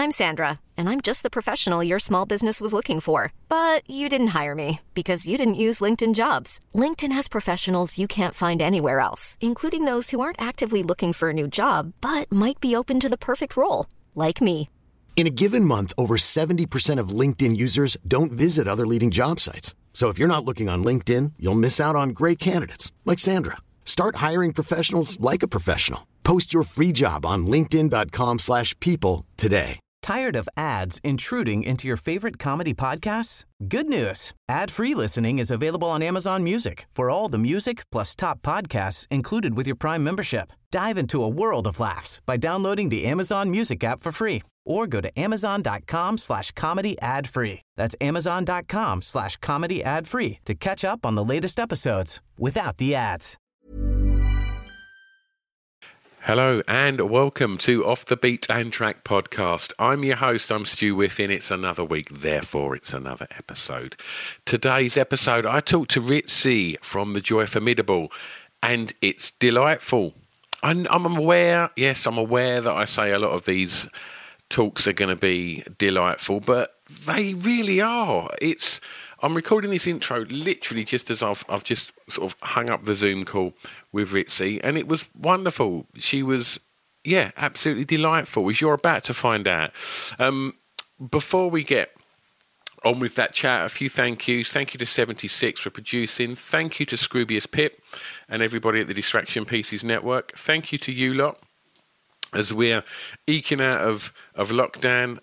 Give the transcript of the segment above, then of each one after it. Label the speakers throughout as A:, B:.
A: I'm Sandra, and I'm just the professional your small business was looking for. But you didn't hire me because you didn't use LinkedIn Jobs. LinkedIn has professionals you can't find anywhere else, including those who aren't actively looking for a new job, but might be open to the perfect role, like me.
B: In a given month, over 70% of LinkedIn users don't visit other leading job sites. So if you're not looking on LinkedIn, you'll miss out on great candidates like Sandra. Start hiring professionals like a professional. Post your free job on linkedin.com/people today.
C: Tired of ads intruding into your favorite comedy podcasts? Good news. Ad-free listening is available on Amazon Music for all the music plus top podcasts included with your Prime membership. Dive into a world of laughs by downloading the Amazon Music app for free or go to amazon.com/comedy ad-free. That's amazon.com/comedy ad-free to catch up on the latest episodes without the ads.
D: Hello and welcome to Off the Beat and Track podcast. I'm your host, I'm Stu Whiffin. It's another week, therefore it's another episode. Today's episode, I talked to Ritzy from The Joy Formidable, and it's delightful. I'm aware that I say a lot of these talks are going to be delightful, but they really are. I'm recording this intro literally just as I've just sort of hung up the Zoom call with Ritzy, and it was wonderful. She was, absolutely delightful, as you're about to find out. Before we get on with that chat, a few thank yous. Thank you to 76 for producing. Thank you to Scroobius Pip and everybody at the Distraction Pieces Network. Thank you to you lot as we're eking out of lockdown.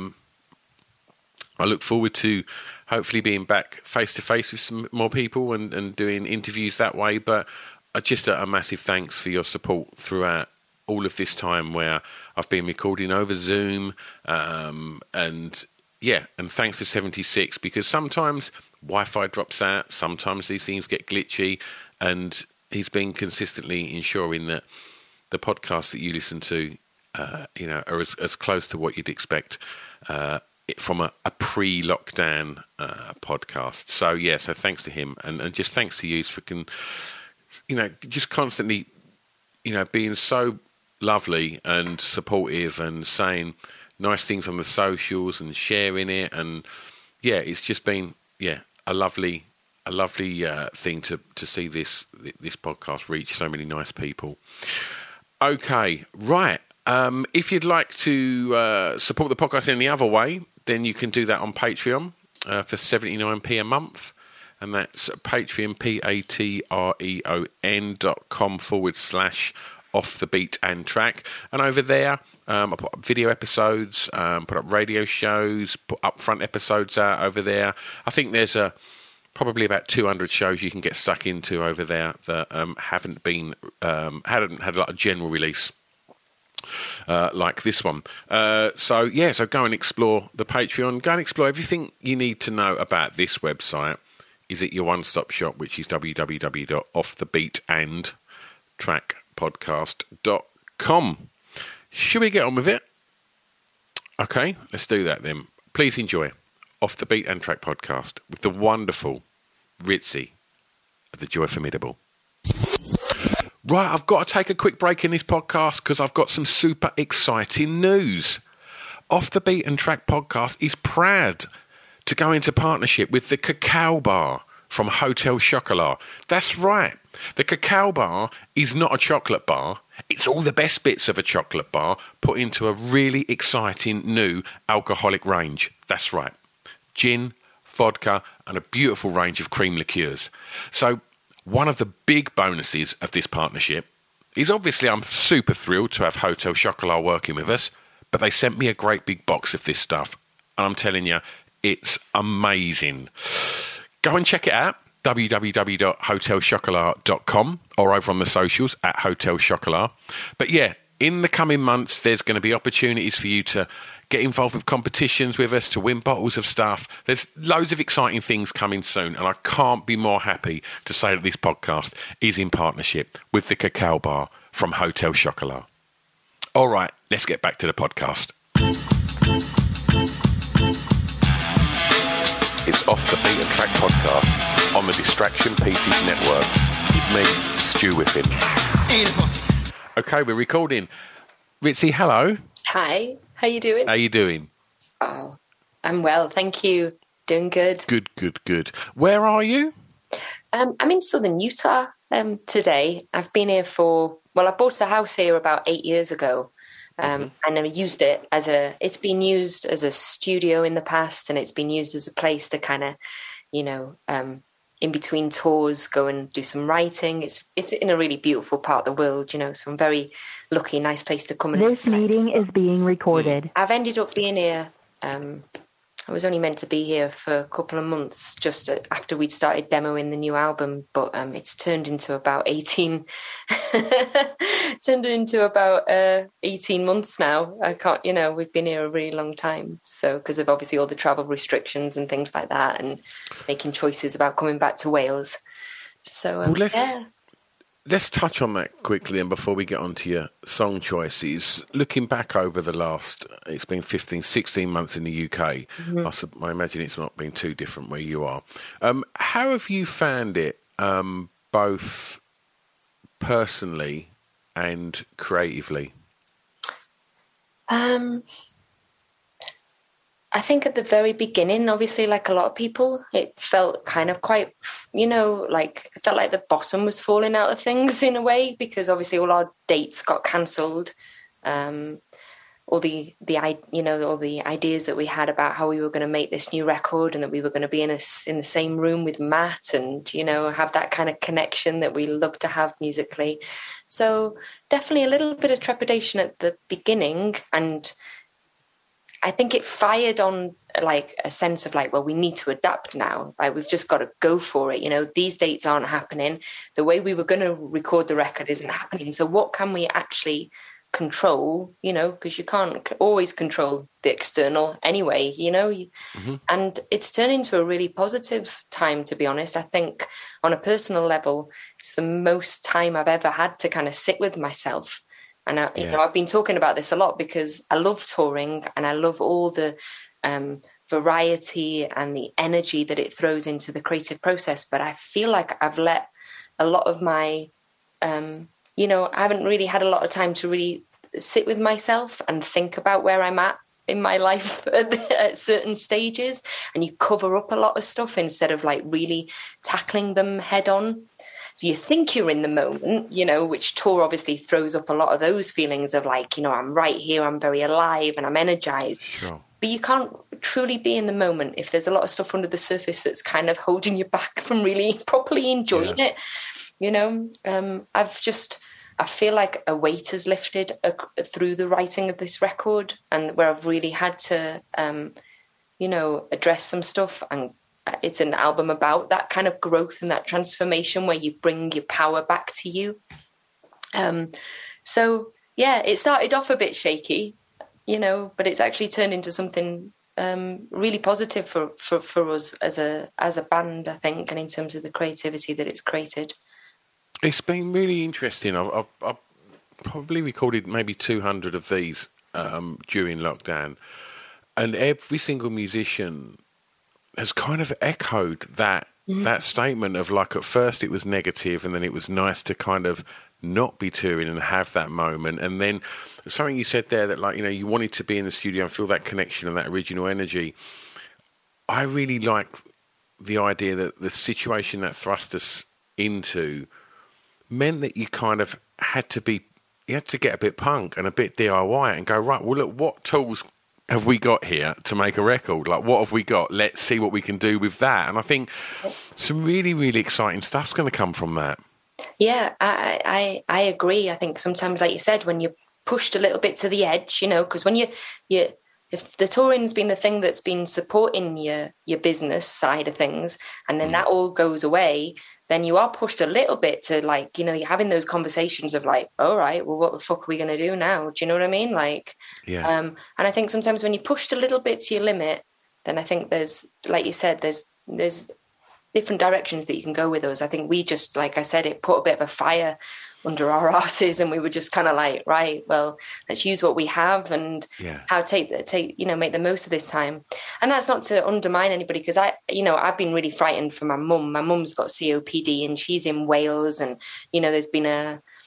D: I look forward to hopefully being back face-to-face with some more people and doing interviews that way. But just a massive thanks for your support throughout all of this time where I've been recording over Zoom. And thanks to 76, because sometimes Wi-Fi drops out, sometimes these things get glitchy, and he's been consistently ensuring that the podcasts that you listen to, are as close to what you'd expect from a pre-lockdown podcast. So thanks to him, and just thanks to you for just constantly, being so lovely and supportive and saying nice things on the socials and sharing it, and it's just been a lovely thing to see this podcast reach so many nice people. Okay, right. If you'd like to support the podcast in any other way, then you can do that on Patreon for 79p a month. And that's Patreon, patreon.com/Off the Beat and Track. And over there, I put up video episodes, put up radio shows, put upfront episodes out over there. I think there's probably about 200 shows you can get stuck into over there that hadn't had a lot of general release. Like this one. So go and explore the Patreon. Go and explore everything you need to know about this website. Is it your one-stop shop, which is www.offthebeatandtrackpodcast.com. Should we get on with it? Okay, let's do that then. Please enjoy Off the Beat and Track podcast with the wonderful Ritzy of The Joy Formidable. Right, I've got to take a quick break in this podcast because I've got some super exciting news. Off the Beat and Track podcast is proud to go into partnership with the Cacao Bar from Hotel Chocolat. That's right. The Cacao Bar is not a chocolate bar. It's all the best bits of a chocolate bar put into a really exciting new alcoholic range. That's right. Gin, vodka, and a beautiful range of cream liqueurs. So one of the big bonuses of this partnership is obviously I'm super thrilled to have Hotel Chocolat working with us, but they sent me a great big box of this stuff. And I'm telling you, it's amazing. Go and check it out, www.hotelchocolat.com or over on the socials at Hotel Chocolat. But in the coming months, there's going to be opportunities for you to get involved with competitions with us, to win bottles of stuff. There's loads of exciting things coming soon, and I can't be more happy to say that this podcast is in partnership with the Cacao Bar from Hotel Chocolat. All right, let's get back to the podcast. It's Off the Beat and Track podcast on the Distraction Pieces Network with me, Stu Whiffin. Okay, we're recording. Ritzy, hello.
E: Hi. How you doing?
D: How you doing?
E: Oh, I'm well, thank you. Doing good.
D: Good. Where are you?
E: I'm in southern Utah today. I've been here I bought a house here about 8 years ago. And I used it it's been used as a studio in the past, and it's been used as a place to kind of, in between tours, go and do some writing. It's in a really beautiful part of the world, so I'm very lucky, nice place to come and
F: This meeting is being recorded.
E: I've ended up being here. I was only meant to be here for a couple of months just after we'd started demoing the new album, but it's turned into about 18 months now. I can't, we've been here a really long time. So because of obviously all the travel restrictions and things like that, and making choices about coming back to Wales. So
D: let's touch on that quickly, and before we get on to your song choices, looking back over it's been 15, 16 months in the UK. I imagine it's not been too different where you are. How have you found it, both personally and creatively?
E: I think at the very beginning, obviously, like a lot of people, it felt kind of quite, it felt like the bottom was falling out of things in a way, because obviously all our dates got cancelled. All the ideas that we had about how we were going to make this new record, and that we were going to be in the same room with Matt, and have that kind of connection that we love to have musically. So definitely a little bit of trepidation at the beginning, and I think it fired on like a sense of like, well, we need to adapt now. Like, we've just got to go for it. These dates aren't happening. The way we were going to record the record isn't happening. So what can we actually control? Because you can't always control the external anyway, And it's turned into a really positive time, to be honest. I think on a personal level, it's the most time I've ever had to kind of sit with myself. And I've been talking about this a lot because I love touring, and I love all the variety and the energy that it throws into the creative process. But I feel like I've let a lot of my, I haven't really had a lot of time to really sit with myself and think about where I'm at in my life at certain stages. And you cover up a lot of stuff instead of like really tackling them head on. So you think you're in the moment, which tour obviously throws up a lot of those feelings of like, I'm right here, I'm very alive and I'm energized. Sure. But you can't truly be in the moment if there's a lot of stuff under the surface that's kind of holding you back from really properly enjoying it. I feel like a weight has lifted through the writing of this record, and where I've really had to, address some stuff. And it's an album about that kind of growth and that transformation where you bring your power back to you. So yeah, it started off a bit shaky, but it's actually turned into something really positive for us as a band, I think, and in terms of the creativity that it's created.
D: It's been really interesting. I've probably recorded maybe 200 of these during lockdown, and every single musician has kind of echoed that statement of like, at first it was negative, and then it was nice to kind of not be touring and have that moment. And then something you said there that, like, you wanted to be in the studio and feel that connection and that original energy. I really like the idea that the situation that thrust us into meant that you kind of had to get a bit punk and a bit DIY and go, right, well, look, what tools have we got here to make a record? Like, what have we got? Let's see what we can do with that. And I think some really, really exciting stuff's going to come from that. Yeah,
E: I agree. I think sometimes, like you said, when you're pushed a little bit to the edge, because when if the touring's been the thing that's been supporting your business side of things, and then that all goes away, then you are pushed a little bit to, like, you're having those conversations of like, all right, well, what the fuck are we going to do now? Do you know what I mean? Like, yeah. And I think sometimes when you're pushed a little bit to your limit, then I think there's, like you said, there's different directions that you can go with us. I think we just, like I said, it put a bit of a fire under our asses, and we were just kind of like, right, well, let's use what we have and how take make the most of this time. And that's not to undermine anybody, because I've been really frightened for my mum. My mum's got COPD and she's in Wales, and there's been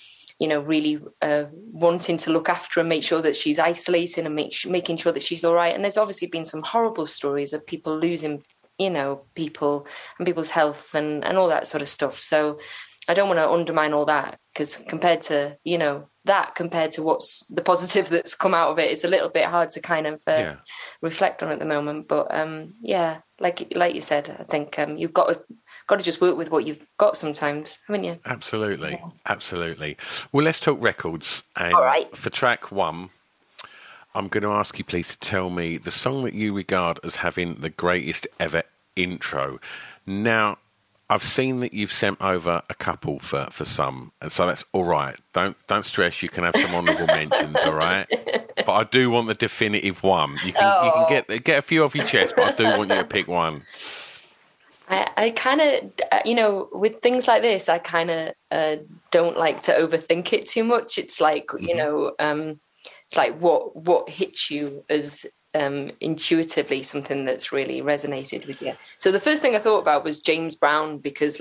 E: really wanting to look after and make sure that she's isolating and making sure that she's all right. And there's obviously been some horrible stories of people losing, people and people's health and all that sort of stuff. So I don't want to undermine all that, because compared to what's the positive that's come out of it, it's a little bit hard to kind of reflect on at the moment. But like you said, I think you've got to just work with what you've got sometimes, haven't you?
D: Absolutely. Well, let's talk records. And
E: all right.
D: For track 1, I'm going to ask you please to tell me the song that you regard as having the greatest ever intro. Now, I've seen that you've sent over a couple for some, and so that's all right. Don't stress. You can have some honourable mentions, all right? But I do want the definitive one. You can get a few off your chest, but I do want you to pick one.
E: I kind of, with things like this, I kind of don't like to overthink it too much. It's like, it's like what hits you as intuitively something that's really resonated with you. So the first thing I thought about was James Brown, because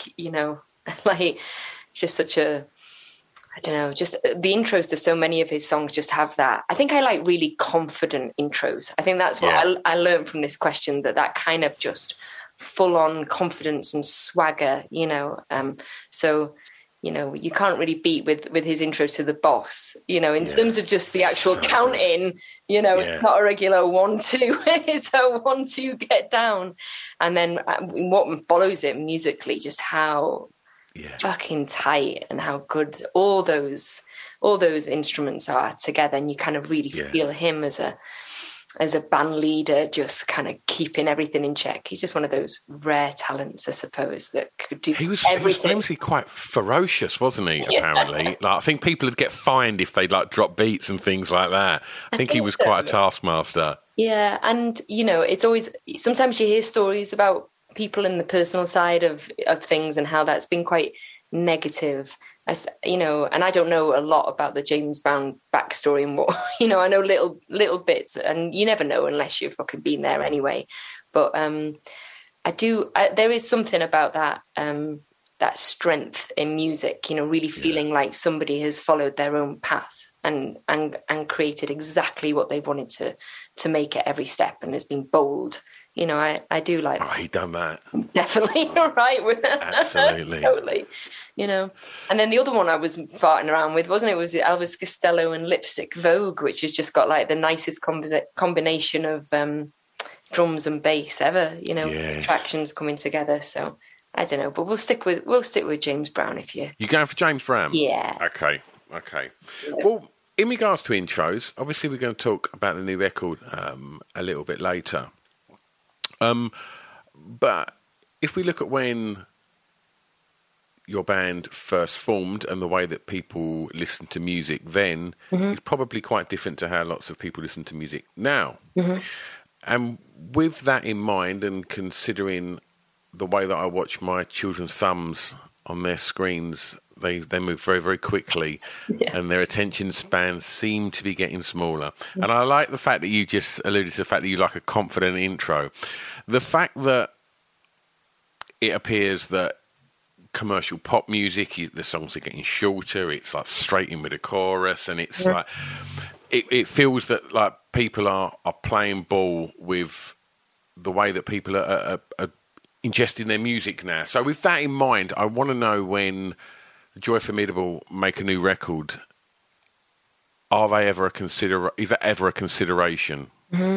E: just such a, I don't know, just the intros to so many of his songs just have that. I think I like really confident intros. I think that's what I learned from this question, that kind of just full on confidence and swagger, so you can't really beat with his intro to The Boss, in terms of just the actual counting, It's not a regular 1-2, it's a 1-2 get down. And then what follows it musically, just how fucking tight and how good all those instruments are together. And you kind of really feel him as a band leader, just kind of keeping everything in check. He's just one of those rare talents, I suppose, that could do everything. He was
D: famously quite ferocious, wasn't he, apparently? I think people would get fined if they'd drop beats and things like that. I think he was quite a taskmaster. Yeah,
E: and, it's always, sometimes you hear stories about people in the personal side of things and how that's been quite negative. And I don't know a lot about the James Brown backstory and what, I know little bits, and you never know unless you've fucking been there anyway. But there is something about that, that strength in music, really feeling like somebody has followed their own path and created exactly what they wanted to make at every step, and has been bold. I do like that.
D: Oh, he done that.
E: Definitely, you're right with that.
D: Absolutely.
E: Totally. And then the other one I was farting around with, wasn't it? Was Elvis Costello and Lipstick Vogue, which has just got the nicest combination of drums and bass ever, tractions coming together. So I don't know, but we'll stick with James Brown if you.
D: You going for James Brown?
E: Yeah.
D: Okay. Yeah. Well, in regards to intros, obviously we're going to talk about the new record a little bit later. But if we look at when your band first formed and the way that people listened to music then, it's probably quite different to how lots of people listen to music now. And with that in mind, and considering the way that I watch my children's thumbs on their screens, they move very, very quickly, and their attention spans seem to be getting smaller. And I like the fact that you just alluded to the fact that you like a confident intro. The fact that it appears that commercial pop music, the songs are getting shorter, it's straight in with a chorus, and it's it feels that people are playing ball with the way that people are ingesting their music now. So with that in mind, I want to know, when Joy Formidable make a new record, is that ever a consideration?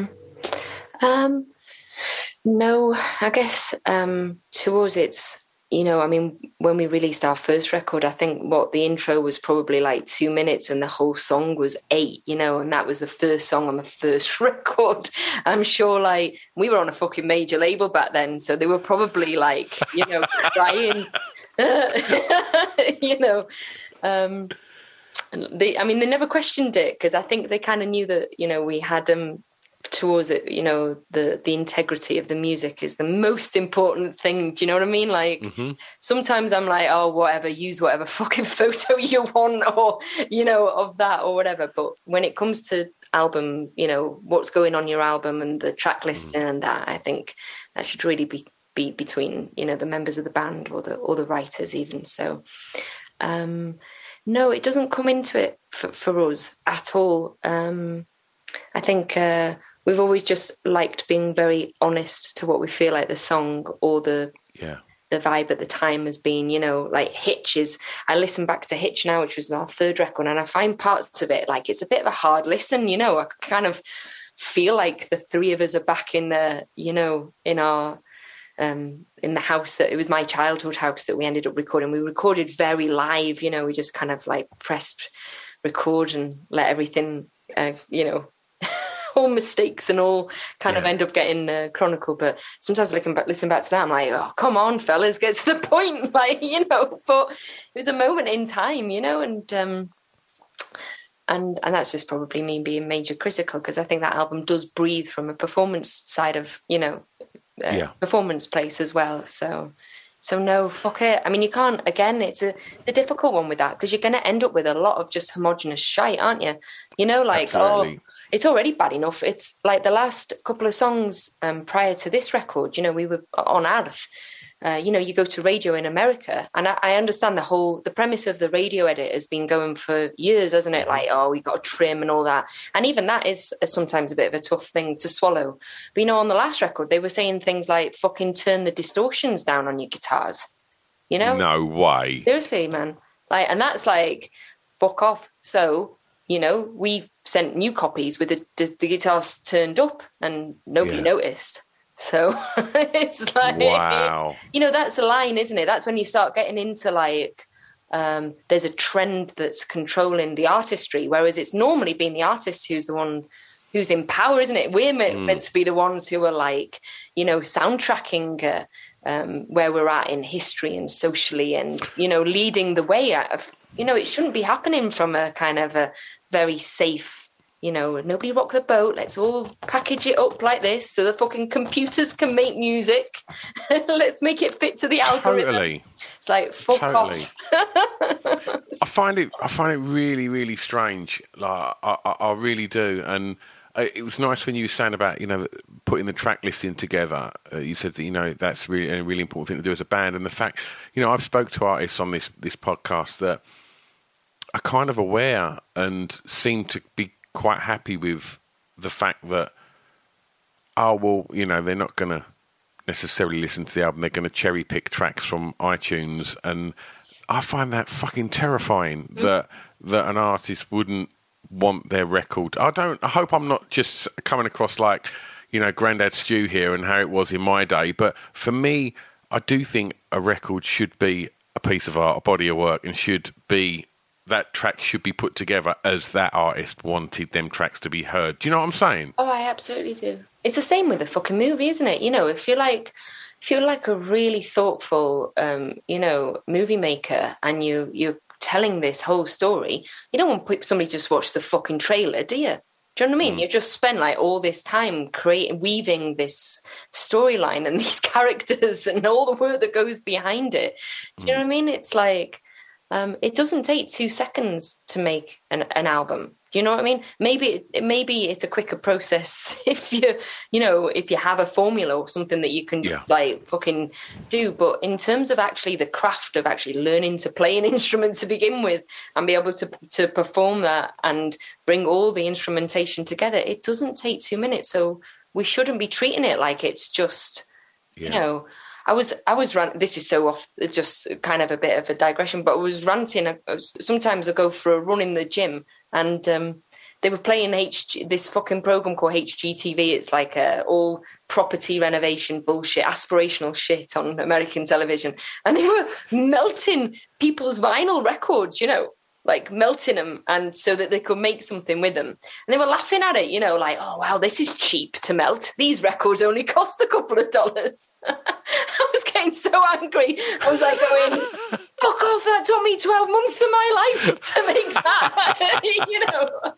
E: No, I guess towards its, when we released our first record, I think the intro was probably 2 minutes and the whole song was 8, and that was the first song on the first record. I'm sure we were on a fucking major label back then, so they were probably crying, they never questioned it, because I think they kind of knew that, we had towards it, the integrity of the music is the most important thing. Do you know what I mean? Sometimes I'm oh, whatever, use whatever fucking photo you want, or, of that or whatever. But when it comes to album, what's going on your album and the track listing and that, I think that should really be between, the members of the band or the writers even. So, No, it doesn't come into it for us at all. I think we've always just liked being very honest to what we feel like the song or the vibe at the time has been, you know, like Hitch is, I listen back to Hitch now, which was our third record, and I find parts of it, like, it's a bit of a hard listen, you know. I kind of feel like the three of us are back in the, you know, in our, in the house that, it was my childhood house that we ended up recording. We recorded very live, you know, we just kind of like pressed record and let everything, you know, all mistakes and all kind of end up getting chronicled. But sometimes listen back to that, I'm like, oh, come on, fellas, get to the point, like, you know. But it was a moment in time, you know, and that's just probably me being major critical, because I think that album does breathe from a performance side of, you know, performance place as well. So no, fuck it. I mean, you can't, again, it's a difficult one with that, because you're going to end up with a lot of just homogenous shite, aren't you? You know, like,
D: Absolutely.
E: It's already bad enough. It's like the last couple of songs prior to this record, you know, we were on Earth. You know, you go to radio in America, and I understand the premise of the radio edit has been going for years, hasn't it? Like, oh, we got to trim and all that. And even that is sometimes a bit of a tough thing to swallow. But, you know, on the last record, they were saying things like, fucking turn the distortions down on your guitars. You know?
D: No way.
E: Seriously, man. Like, and that's like, fuck off. So, you know, we sent new copies with the guitars turned up, and nobody noticed. So it's like,
D: wow.
E: You know, that's a line, isn't it? That's when you start getting into like, there's a trend that's controlling the artistry, whereas it's normally been the artist who's the one who's in power, isn't it? We're meant to be the ones who are like, you know, soundtracking where we're at in history and socially, and, you know, leading the way out of, you know, it shouldn't be happening from a kind of a very safe, you know, nobody rock the boat, let's all package it up like this so the fucking computers can make music. Let's make it fit to the algorithm.
D: Totally.
E: It's like, fuck off.
D: I find it really, really strange. Like, I really do. And it was nice when you were saying about, you know, putting the track listing together. You said that, you know, that's really a really important thing to do as a band. And the fact, you know, I've spoke to artists on this podcast that are kind of aware and seem to be quite happy with the fact that, oh, well, you know, they're not going to necessarily listen to the album. They're going to cherry pick tracks from iTunes. And I find that fucking terrifying that an artist wouldn't want their record. I hope I'm not just coming across like, you know, Grandad Stu here and how it was in my day. But for me, I do think a record should be a piece of art, a body of work, and that track should be put together as that artist wanted them tracks to be heard. Do you know what I'm saying?
E: Oh, I absolutely do. It's the same with a fucking movie, isn't it? You know, if you're like a really thoughtful, you know, movie maker, and you're telling this whole story, you don't want somebody to just watch the fucking trailer, do you? Do you know what I mean? You just spend like all this time weaving this storyline and these characters and all the work that goes behind it. Do you know what I mean? It's like, it doesn't take 2 seconds to make an album. Do you know what I mean? Maybe it's a quicker process if you have a formula or something that you can just like fucking do. But in terms of actually the craft of actually learning to play an instrument to begin with and be able to perform that and bring all the instrumentation together, it doesn't take 2 minutes. So we shouldn't be treating it like it's just, you know. I was ranting. This is so off, just kind of a bit of a digression, but I was ranting. Sometimes I go for a run in the gym, and they were playing this fucking program called HGTV. It's like all property renovation bullshit, aspirational shit on American television. And they were melting people's vinyl records, you know, like melting them, and so that they could make something with them. And they were laughing at it, you know, like, oh, wow, this is cheap to melt. These records only cost a couple of dollars. I was getting so angry. I was like going, fuck off, that took me 12 months of my life to make that, you know.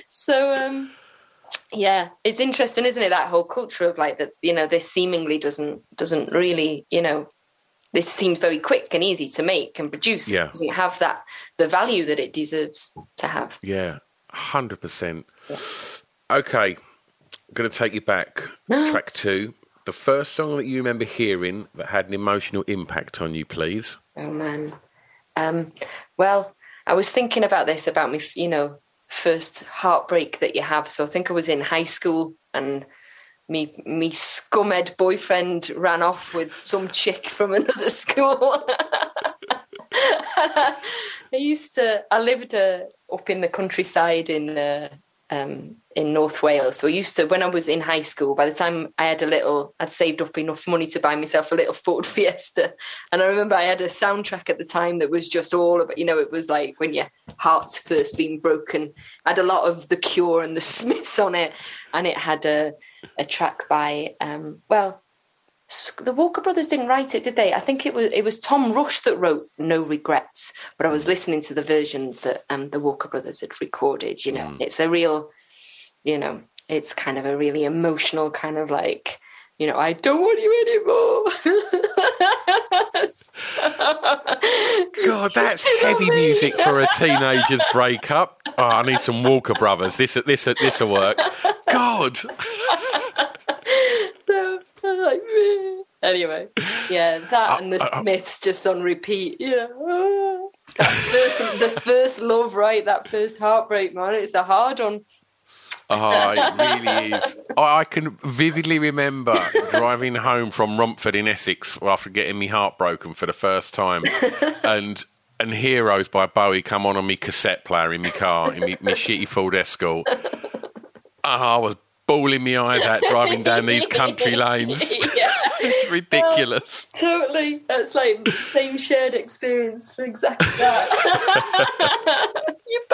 E: So, yeah, it's interesting, isn't it, that whole culture of like that, you know, this seemingly doesn't really, you know, this seems very quick and easy to make and produce.
D: Yeah.
E: It doesn't have the value that it deserves to have.
D: Yeah, 100%. Yeah. Okay, I'm going to take you back. Track 2. The first song that you remember hearing that had an emotional impact on you, please.
E: Oh, man. Well, I was thinking about this, about me, first heartbreak that you have. So I think I was in high school, and me scumhead boyfriend ran off with some chick from another school. I lived up in the countryside in North Wales. So I used to, when I was in high school, by the time I'd saved up enough money to buy myself a little Ford Fiesta. And I remember I had a soundtrack at the time that was just all about, it was like when your heart's first been broken. I had a lot of The Cure and the Smiths on it. And it had a track by, the Walker Brothers didn't write it, did they? I think it was Tom Rush that wrote No Regrets, but I was listening to the version that the Walker Brothers had recorded. It's a real, it's kind of a really emotional kind of like, I don't want you anymore.
D: God, that's heavy music for a teenager's breakup. Oh, I need some Walker Brothers. This'll work. God.
E: Anyway, that and the Smiths just on repeat. The first love, right? That first heartbreak, man. It's a hard one.
D: Oh, it really is. I can vividly remember driving home from Romford in Essex after getting my heart broken for the first time, and Heroes by Bowie come on me cassette player in my car, in my shitty Ford Escort. I was bawling my eyes out driving down these country lanes.
E: Yeah.
D: It's ridiculous.
E: Totally. That's like the same shared experience for exactly that. You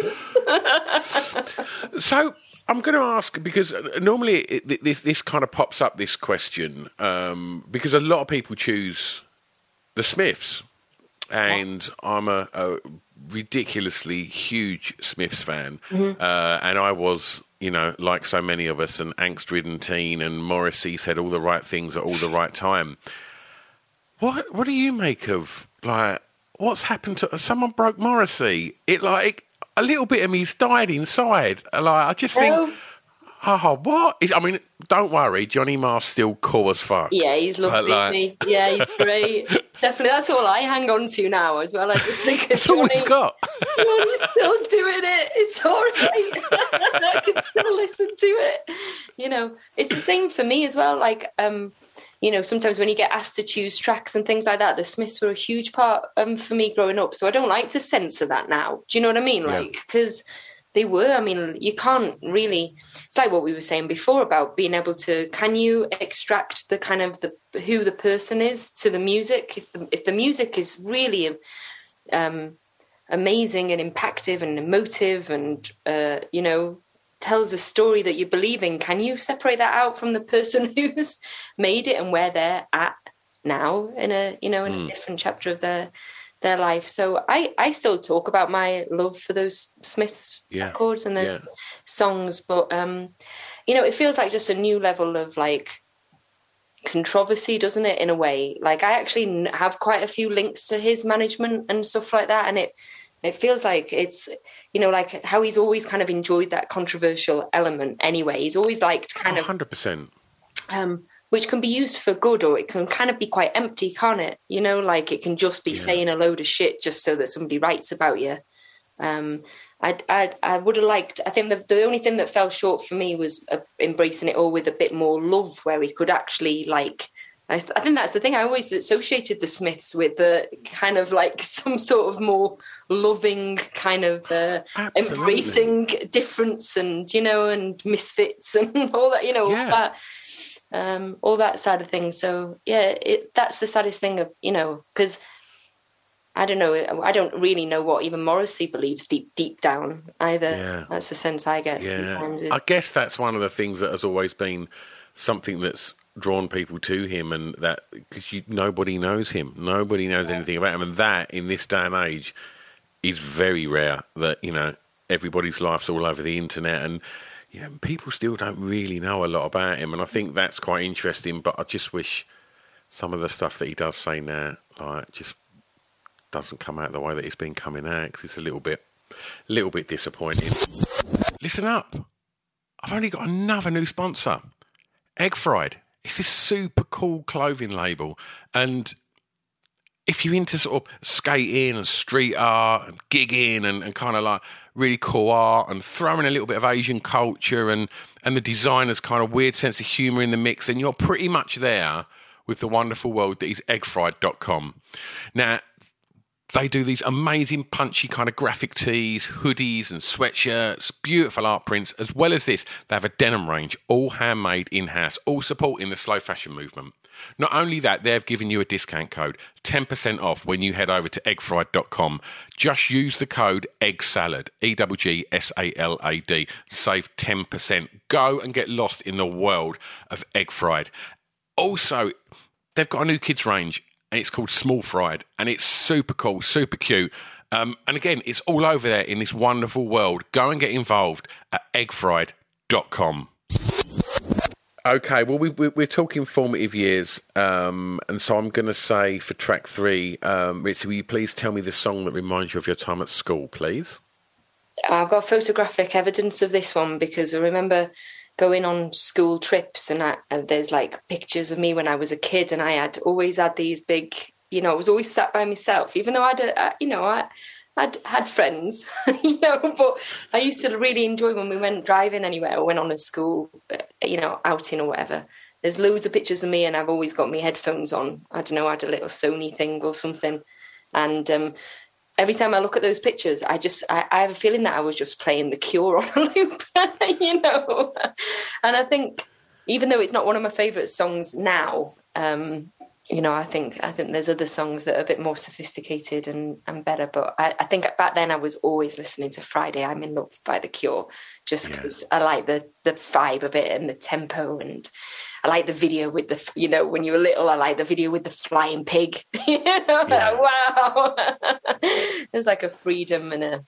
E: bastard.
D: So I'm going to ask, because normally this kind of pops up, this question, because a lot of people choose the Smiths, and I'm a ridiculously huge Smiths fan, and I was, like so many of us, an angst-ridden teen, and Morrissey said all the right things at all the right time. What do you make of, like, what's happened to... Someone broke Morrissey. A little bit of me's died inside. Like, I just think... what? Don't worry, Johnny Marr's still cool as fuck.
E: Yeah, he's lovely, isn't he? Yeah, he's great. Definitely, that's all I hang on to now as well. I just think
D: that's all we've got.
E: Johnny's still doing it. It's all right. I can still listen to it. It's the same for me as well. Like, sometimes when you get asked to choose tracks and things like that, the Smiths were a huge part for me growing up. So I don't like to censor that now. Do you know what I mean? Like, because... they were. You can't really... It's like what we were saying before about being able to... Can you extract the kind of who the person is to the music? If the music is really amazing and impactful and emotive and, tells a story that you believe in, can you separate that out from the person who's made it and where they're at now in a different chapter of their life? So I still talk about my love for those Smiths records and those songs, but it feels like just a new level of like controversy, doesn't it, in a way? Like, I actually have quite a few links to his management and stuff like that, and it feels like it's like how he's always kind of enjoyed that controversial element anyway. He's always liked kind of
D: 100%.
E: Which can be used for good, or it can kind of be quite empty, can't it? Like it can just be saying a load of shit just so that somebody writes about you. I would have liked... I think the only thing that fell short for me was embracing it all with a bit more love, where he could actually, like... I think that's the thing. I always associated the Smiths with the kind of like some sort of more loving kind of embracing difference and, and misfits and all that, all that. All that side of things. So that's the saddest thing of, because I don't know, I don't really know what even Morrissey believes deep down either. That's the sense I get sometimes.
D: I guess that's one of the things that has always been something that's drawn people to him, and that because nobody knows him, nobody knows anything about him, and that in this day and age is very rare. That everybody's life's all over the internet, and people still don't really know a lot about him, and I think that's quite interesting. But I just wish some of the stuff that he does say now, like, just doesn't come out the way that it's been coming out, because it's a little bit disappointing. Listen up, I've only got another new sponsor, Egg Fried. It's this super cool clothing label, and if you're into sort of skating and street art and gigging and kind of like really cool art and throwing a little bit of Asian culture and the designer's kind of weird sense of humour in the mix, then you're pretty much there with the wonderful world that is eggfried.com. Now, they do these amazing punchy kind of graphic tees, hoodies and sweatshirts, beautiful art prints. As well as this, they have a denim range, all handmade in-house, all supporting the slow fashion movement. Not only that, they've given you a discount code, 10% off when you head over to eggfried.com. Just use the code EGGSALAD, EGGSALAD, save 10%. Go and get lost in the world of Egg Fried. Also, they've got a new kids range, and it's called Small Fried, and it's super cool, super cute. And again, it's all over there in this wonderful world. Go and get involved at eggfried.com. Okay, well, we're talking formative years, and so I'm going to say for track 3, Richard, will you please tell me the song that reminds you of your time at school, please?
E: I've got photographic evidence of this one because I remember going on school trips and there's like pictures of me when I was a kid, and I had always had these big, I was always sat by myself, even though I'd had friends, but I used to really enjoy when we went driving anywhere or went on a school, outing or whatever. There's loads of pictures of me and I've always got my headphones on. I don't know, I had a little Sony thing or something. And every time I look at those pictures, I have a feeling that I was just playing The Cure on a loop, And I think, even though it's not one of my favourite songs now, I think there's other songs that are a bit more sophisticated and better. But I think back then I was always listening to Friday, I'm in Love by The Cure, just because I like the vibe of it and the tempo, and I like the video with the, when you were little, I like the video with the flying pig. Like, wow. There's like a freedom and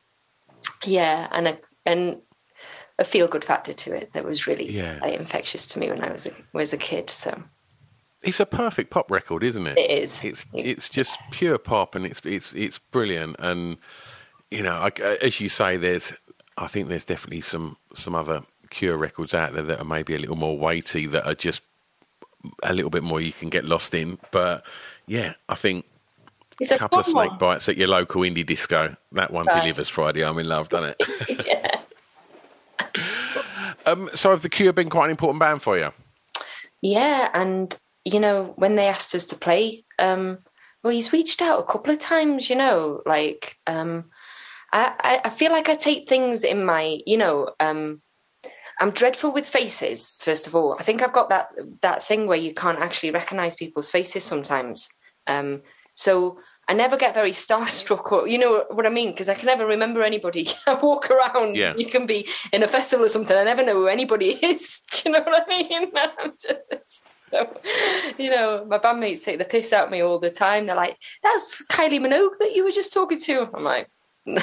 E: a feel-good factor to it that was really infectious to me when I was a kid. So.
D: It's a perfect pop record, isn't it?
E: It is.
D: It's just pure pop, and it's brilliant. And as you say, I think there's definitely some other Cure records out there that are maybe a little more weighty, that are just a little bit more you can get lost in. But yeah, I think it's a couple of snake bites at your local indie disco. That one delivers Friday, I'm in Love, doesn't it?
E: Yeah.
D: So have the Cure been quite an important band for you?
E: Yeah, and when they asked us to play, he's reached out a couple of times, I feel like I take things in my, I'm dreadful with faces, first of all. I think I've got that thing where you can't actually recognise people's faces sometimes. So I never get very starstruck, or, you know what I mean? Because I can never remember anybody. I walk around, You can be in a festival or something, I never know who anybody is. Do you know what I mean? So, my bandmates take the piss out of me all the time. They're like, that's Kylie Minogue that you were just talking to. I'm like, no.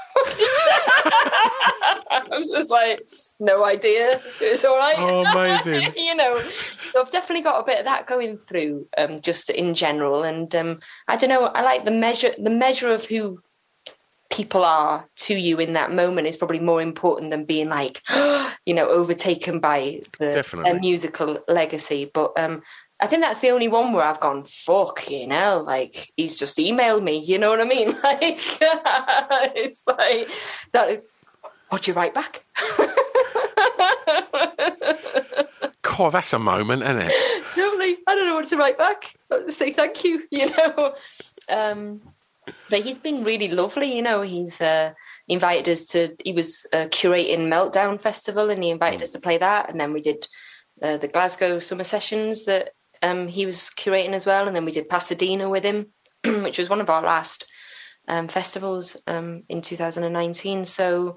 E: I was just like, no idea. It's all right.
D: Oh, amazing.
E: So I've definitely got a bit of that going through, just in general. And I don't know, I like the measure of who people are to you in that moment is probably more important than being like, overtaken by the musical legacy. But I think that's the only one where I've gone, like, he's just emailed me, you know what I mean? Like, it's like, that. What'd you write back?
D: God, that's a moment, isn't it?
E: Totally. I don't know what to write back. Say thank you, But he's been really lovely, He's invited us to. He was curating Meltdown Festival, and he invited us to play that. And then we did the Glasgow Summer Sessions that he was curating as well. And then we did Pasadena with him, which was one of our last festivals in 2019. So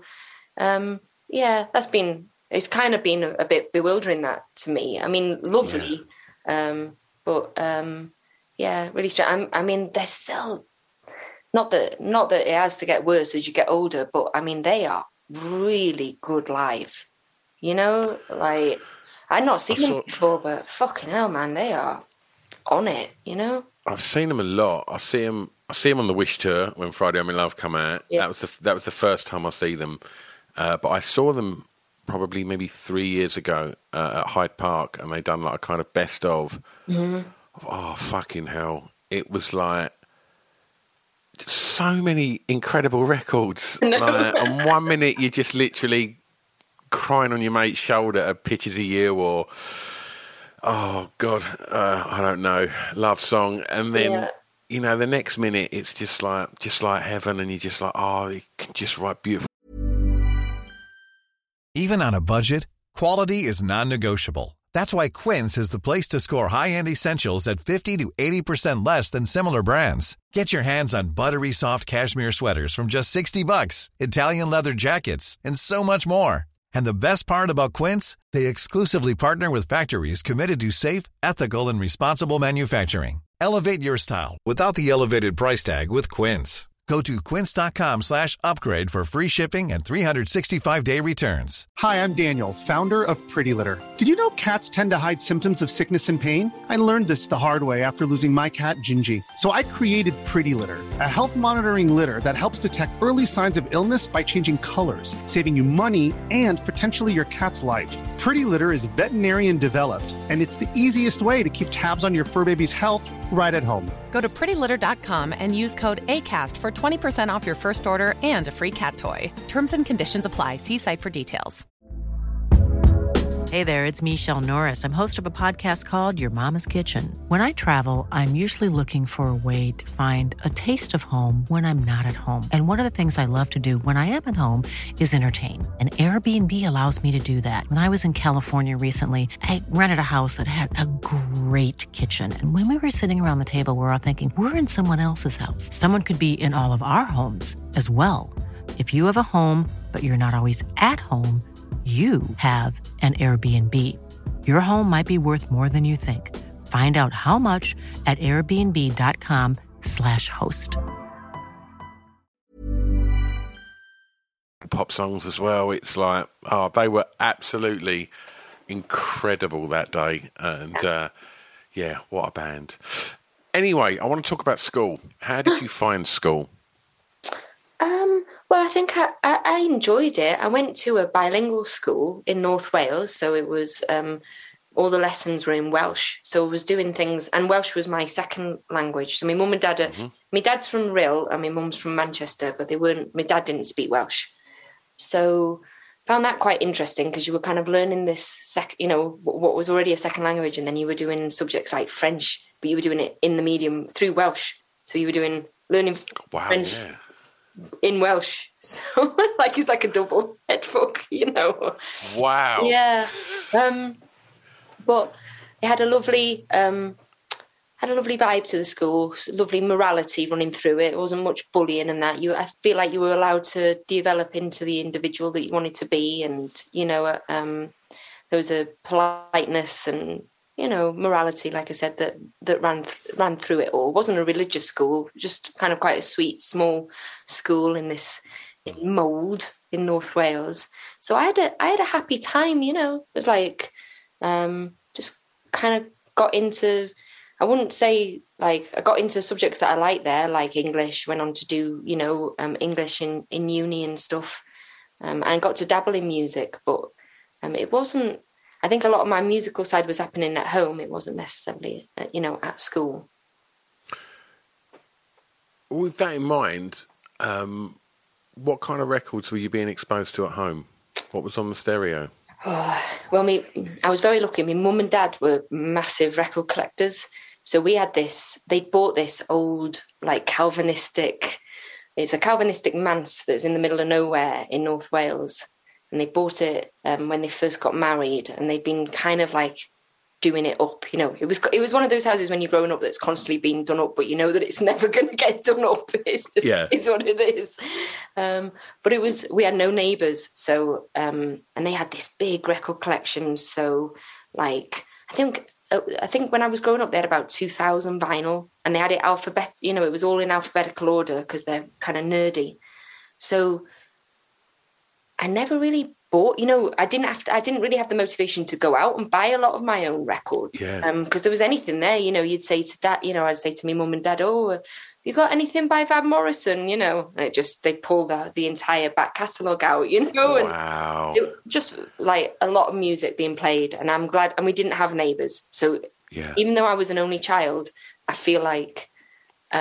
E: it's kind of been a bit bewildering, that to me. I mean, lovely, but really strange. I mean, there's still. Not that it has to get worse as you get older, but I mean, they are really good live. Like, I'd not seen them before, but fucking hell, man, they are on it.
D: I've seen them a lot. I see them on the Wish tour when Friday I'm in Love come out. Yeah. That was the first time I see them. But I saw them probably maybe 3 years ago at Hyde Park, and they done like a kind of best of. Mm-hmm. Oh, fucking hell! It was like. so many incredible records. Like, on 1 minute, you're just literally crying on your mate's shoulder at Pictures of You, or oh God, I don't know, love song, and then you know the next minute it's just like heaven, and you're just like, oh, you can just write beautiful.
G: Even on a budget, quality is non-negotiable. That's why Quince is the place to score high-end essentials at 50 to 80% less than similar brands. Get your hands on buttery soft cashmere sweaters from just $60, Italian leather jackets, and so much more. And the best part about Quince, they exclusively partner with factories committed to safe, ethical, and responsible manufacturing. Elevate your style without the elevated price tag with Quince. Go to quince.com/upgrade for free shipping and 365-day returns.
H: Hi, I'm Daniel, founder of Pretty Litter. Did you know cats tend to hide symptoms of sickness and pain? I learned this the hard way after losing my cat, Gingy. So I created Pretty Litter, a health monitoring litter that helps detect early signs of illness by changing colors, saving you money and potentially your cat's life. Pretty Litter is veterinarian developed, and it's the easiest way to keep tabs on your fur baby's health right at home.
I: Go to prettylitter.com and use code ACAST for 20% off your first order and a free cat toy. Terms and conditions apply. See site for details.
J: Hey there, it's Michelle Norris. I'm host of a podcast called Your Mama's Kitchen. When I travel, I'm usually looking for a way to find a taste of home when I'm not at home. And one of the things I love to do when I am at home is entertain. And Airbnb allows me to do that. When I was in California recently, I rented a house that had a great kitchen. And when we were sitting around the table, we're all thinking, we're in someone else's house. Someone could be in all of our homes as well. If you have a home, but you're not always at home, you have an Airbnb. Your home might be worth more than you think. Find out how much at airbnb.com/host.
D: Pop songs as well. It's like, oh, they were absolutely incredible that day. And yeah, what a band. Anyway, I want to talk about school. How did you find school?
E: Well, I think I enjoyed it. I went to a bilingual school in North Wales, so it was all the lessons were in Welsh. So I was doing things, and Welsh was my second language. So my mum and dad, my dad's from Rhyl and my mum's from Manchester, but my dad didn't speak Welsh. So found that quite interesting because you were kind of learning this, what was already a second language, and then you were doing subjects like French, but you were doing it in the medium through Welsh. So you were learning French. Yeah. In Welsh, so it's like a double head fuck,
D: Wow.
E: Yeah, but it had a lovely vibe to the school, lovely morality running through it. It wasn't much bullying and that. I feel like you were allowed to develop into the individual that you wanted to be, and there was a politeness and morality, like I said, that ran through it all. It wasn't a religious school, just kind of quite a sweet, small school in this mould in North Wales. So I had a happy time, It was like just kind of got into, I wouldn't say like I got into subjects that I liked there, like English, went on to do, English in uni and stuff, and got to dabble in music, but it wasn't, I think a lot of my musical side was happening at home. It wasn't necessarily, at school.
D: With that in mind, what kind of records were you being exposed to at home? What was on the stereo?
E: Oh, well, I was very lucky. My mum and dad were massive record collectors. So we had they bought this old, Calvinistic, it's a Calvinistic manse that's in the middle of nowhere in North Wales. And they bought it when they first got married, and they'd been kind of doing it up. It was one of those houses when you're growing up that's constantly being done up, but you know that it's never going to get done up. It's just, It's what it is. But we had no neighbours, so and they had this big record collection. So I think when I was growing up, they had about 2,000 vinyl, and they had it it was all in alphabetical order because they're kind of nerdy. So I never really bought, I didn't really have the motivation to go out and buy a lot of my own records. Because there was anything there, you'd say to dad, I'd say to my mum and dad, oh, have you got anything by Van Morrison, and they pull the entire back catalogue out,
D: Wow.
E: And just like a lot of music being played, and I'm glad, and we didn't have neighbours. So even though I was an only child, I feel like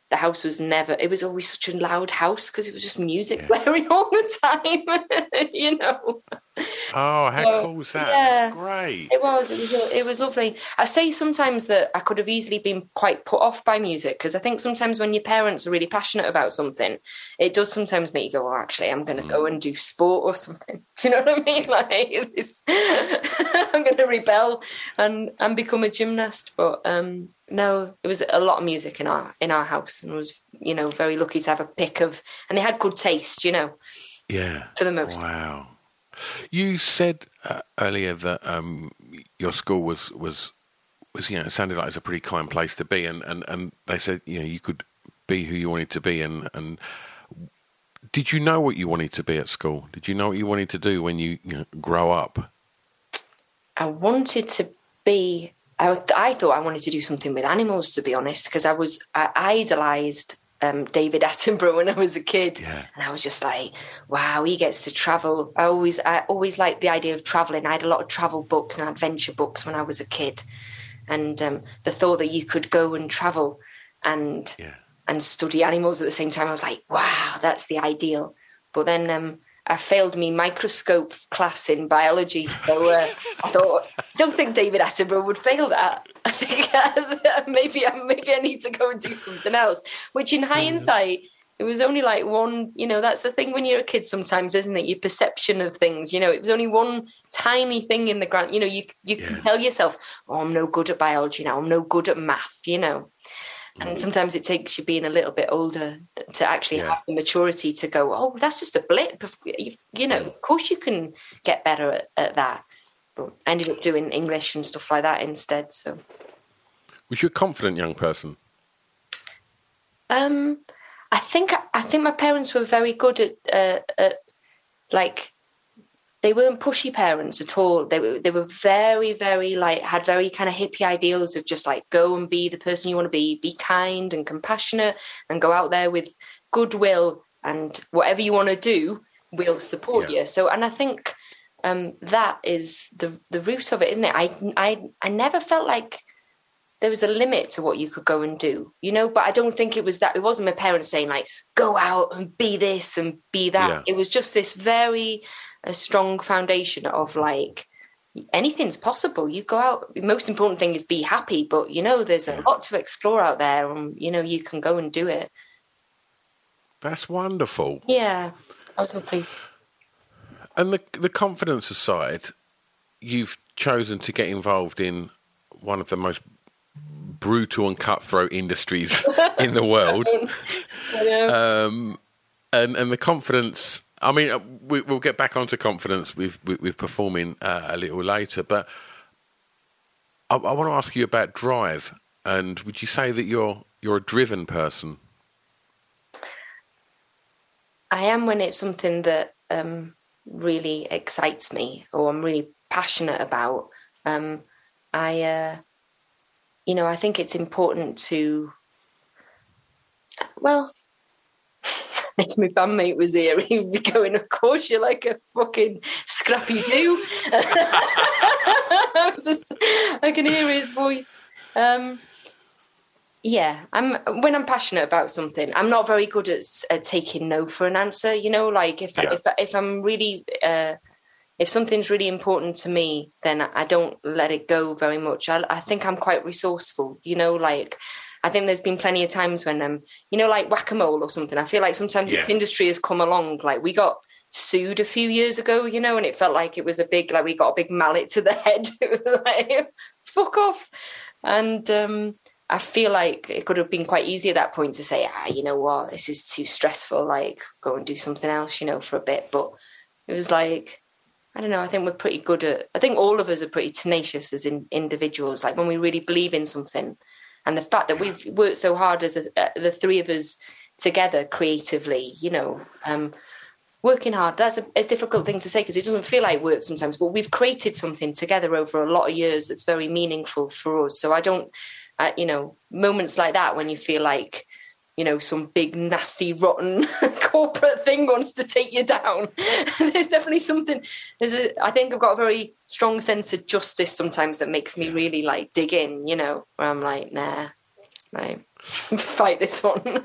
E: the house was it was always such a loud house because it was just music blaring all the time, you know.
D: Oh, how cool was that? Yeah, that's great.
E: It was lovely. I say sometimes that I could have easily been quite put off by music, because I think sometimes when your parents are really passionate about something, it does sometimes make you go, oh, actually, I'm going to go and do sport or something. Do you know what I mean? Like, I'm going to rebel and become a gymnast. But no, it was a lot of music in our house, and I was, you know, very lucky to have a pick of, and they had good taste, you know.
D: Yeah.
E: For the most.
D: Wow. You said earlier that your school was you know, it sounded like it was a pretty kind place to be, and they said, you know, you could be who you wanted to be, and did you know what you wanted to be at school? Did you know what you wanted to do when you know, grow up?
E: I wanted to be. I thought I wanted to do something with animals, to be honest, because I idolised David Attenborough when I was a kid, and I was just like, wow, he gets to travel. I always liked the idea of traveling. I had a lot of travel books and adventure books when I was a kid, and the thought that you could go and travel and study animals at the same time, I was like, wow, that's the ideal. But then I failed my microscope class in biology, so I thought, don't think David Attenborough would fail that. I think maybe I need to go and do something else. Which, in hindsight, it was only like one. You know, that's the thing when you're a kid sometimes, isn't it? Your perception of things. You know, it was only one tiny thing in the grand. You know, you can tell yourself, oh, I'm no good at biology now. I'm no good at math. You know. And sometimes it takes you being a little bit older to actually have the maturity to go, oh, that's just a blip. You know, of course you can get better at that. But I ended up doing English and stuff like that instead. So,
D: was you a confident young person?
E: I think my parents were very good at like, they weren't pushy parents at all. They were very, very like, had very kind of hippie ideals of just like, go and be the person you want to be kind and compassionate, and go out there with goodwill, and whatever you want to do, we'll support you. So, and I think that is the root of it, isn't it? I never felt like there was a limit to what you could go and do, you know, but I don't think it was that. It wasn't my parents saying like, go out and be this and be that. Yeah. It was just this very strong foundation of like, anything's possible. You go out. The most important thing is be happy, but you know, there's a lot to explore out there, and you know, you can go and do it.
D: That's wonderful.
E: Yeah, absolutely.
D: And the confidence aside, you've chosen to get involved in one of the most brutal and cutthroat industries in the world. And the confidence, I mean, we'll get back onto confidence with performing a little later, but I want to ask you about drive. And would you say that you're a driven person?
E: I am, when it's something that really excites me or I'm really passionate about. You know, I think it's important to, well, if my bandmate was here, he'd be going, of course, you're like a fucking Scrappy-Doo. I can hear his voice. Yeah, when I'm passionate about something, I'm not very good at taking no for an answer. You know, like if I'm really, if something's really important to me, then I don't let it go very much. I think I'm quite resourceful. You know, like I think there's been plenty of times when you know, like Whack-A-Mole or something. I feel like sometimes this industry has come along. Like we got sued a few years ago, you know, and it felt like it was a big, like we got a big mallet to the head. It was like, fuck off. And I feel like it could have been quite easy at that point to say, you know what, this is too stressful, like go and do something else, you know, for a bit. But it was like, I don't know, I think we're pretty good at, I think all of us are pretty tenacious as individuals, like when we really believe in something. And the fact that we've worked so hard as the three of us together creatively, you know, working hard, that's a difficult thing to say because it doesn't feel like work sometimes, but we've created something together over a lot of years that's very meaningful for us. So I don't, you know, moments like that when you feel like, you know, some big, nasty, rotten corporate thing wants to take you down. There's definitely something, I think I've got a very strong sense of justice sometimes that makes me really like dig in, you know, where I'm like, nah, like, fight this one.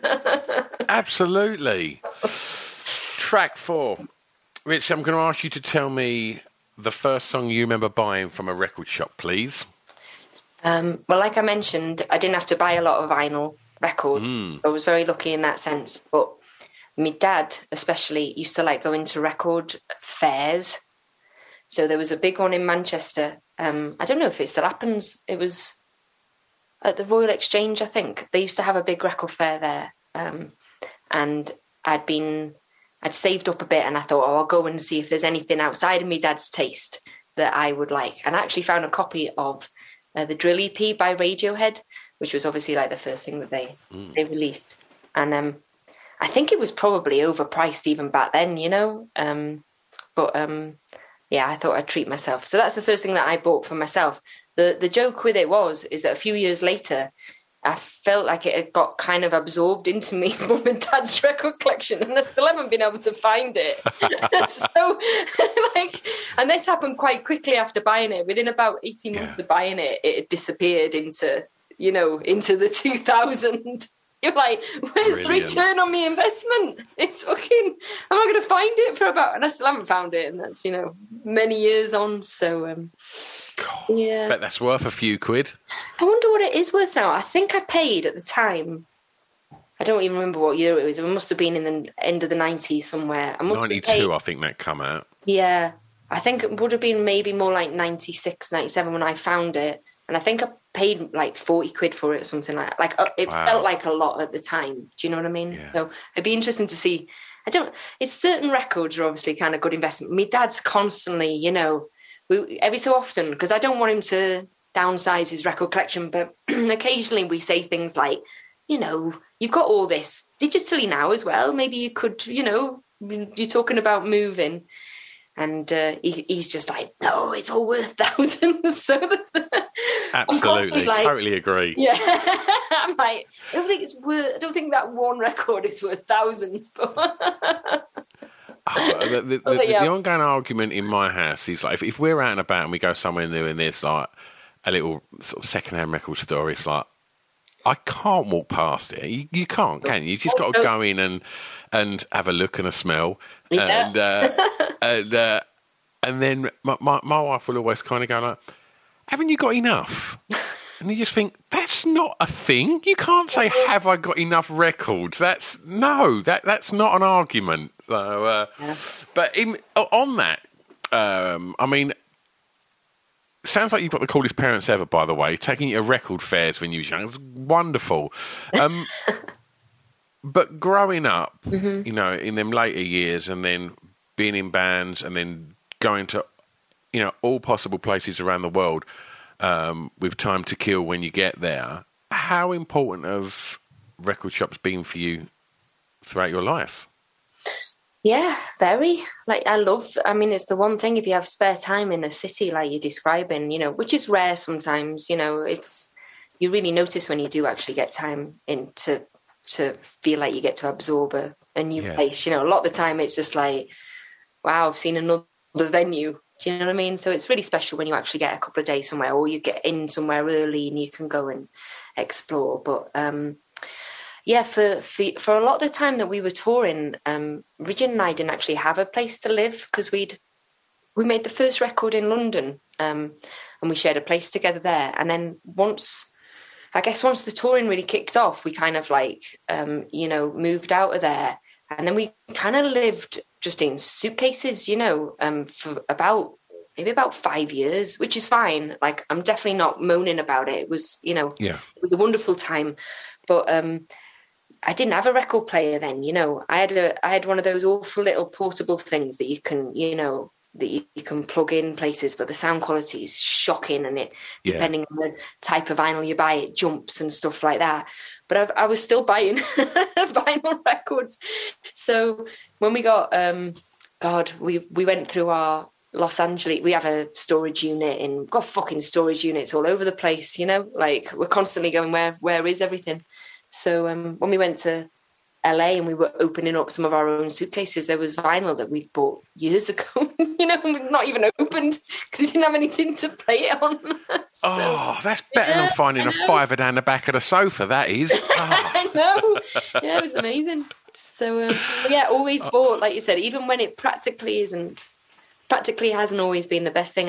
D: Absolutely. Track 4. Rich, I'm going to ask you to tell me the first song you remember buying from a record shop, please.
E: Well, like I mentioned, I didn't have to buy a lot of vinyl record. I was very lucky in that sense. But my dad, especially, used to like going to record fairs. So there was a big one in Manchester. I don't know if it still happens. It was at the Royal Exchange, I think. They used to have a big record fair there. And I'd saved up a bit and I thought, I'll go and see if there's anything outside of my dad's taste that I would like. And I actually found a copy of the Drill EP by Radiohead, which was obviously like the first thing that they released. And I think it was probably overpriced even back then, you know. But I thought I'd treat myself. So that's the first thing that I bought for myself. The joke with it is that a few years later, I felt like it had got kind of absorbed into me, mum and dad's record collection, and I still haven't been able to find it. So, and this happened quite quickly after buying it. Within about 18 months of buying it, it had disappeared into the 2000. You're like, where's the return on my investment? It's fucking, I'm not going to find it for about, and I still haven't found it, and that's, many years on, so...
D: God, yeah. Bet that's worth a few quid.
E: I wonder what it is worth now. I think I paid at the time. I don't even remember what year it was. It must have been in the end of the 90s somewhere.
D: 92, I think that come out.
E: Yeah. I think it would have been maybe more like 96, 97 when I found it. And I think I paid like 40 quid for it or something like that. Like, it felt like a lot at the time. Do you know what I mean? Yeah. So it'd be interesting to see. It's certain records are obviously kind of good investment. My dad's constantly, every so often, because I don't want him to downsize his record collection, but occasionally we say things like, you've got all this digitally now as well. Maybe you could, you're talking about moving. And he's just like, no, it's all worth thousands. So
D: absolutely, totally agree.
E: Yeah, I'm like, I don't think that one record is worth thousands, but...
D: The ongoing argument in my house is like if we're out and about and we go somewhere new and there's like a little sort of second-hand record store, it's like I can't walk past it. You can't, can you? You've just got to go in and have a look and a smell, and then my wife will always kind of go like, "Haven't you got enough?" And you just think, that's not a thing. You can't say, have I got enough records? That's not an argument. So, but on that, I mean, sounds like you've got the coolest parents ever, by the way, taking you to record fairs when you were young. It's wonderful. But growing up, in them later years and then being in bands and then going to, all possible places around the world, with time to kill when you get there, how important have record shops been for you throughout your life?
E: Yeah, very. It's the one thing, if you have spare time in a city like you're describing, which is rare sometimes, you really notice when you do actually get time in to feel like you get to absorb a new place. A lot of the time it's just like, wow, I've seen another venue. Do you know what I mean? So it's really special when you actually get a couple of days somewhere, or you get in somewhere early and you can go and explore. But for a lot of the time that we were touring, Regin and I didn't actually have a place to live because we made the first record in London, and we shared a place together there. And then once the touring really kicked off, we kind of moved out of there, and then we kind of lived just in suitcases, for about 5 years, which is fine. Like, I'm definitely not moaning about it. It was, it was a wonderful time. But I didn't have a record player then, I had one of those awful little portable things that you can, that you can plug in places, but the sound quality is shocking, and depending on the type of vinyl you buy, it jumps and stuff like that. But I was still buying vinyl records. So when we got, we went through our Los Angeles, we have a storage unit, and we've got fucking storage units all over the place, like we're constantly going, where is everything? So when we went to LA and we were opening up some of our own suitcases, there was vinyl that we'd bought years ago, not even opened because we didn't have anything to play it on. So,
D: that's better than finding a fiver down the back of the sofa, that is. Oh.
E: I know. Yeah, it was amazing. So, always bought, like you said, even when it practically hasn't always been the best thing.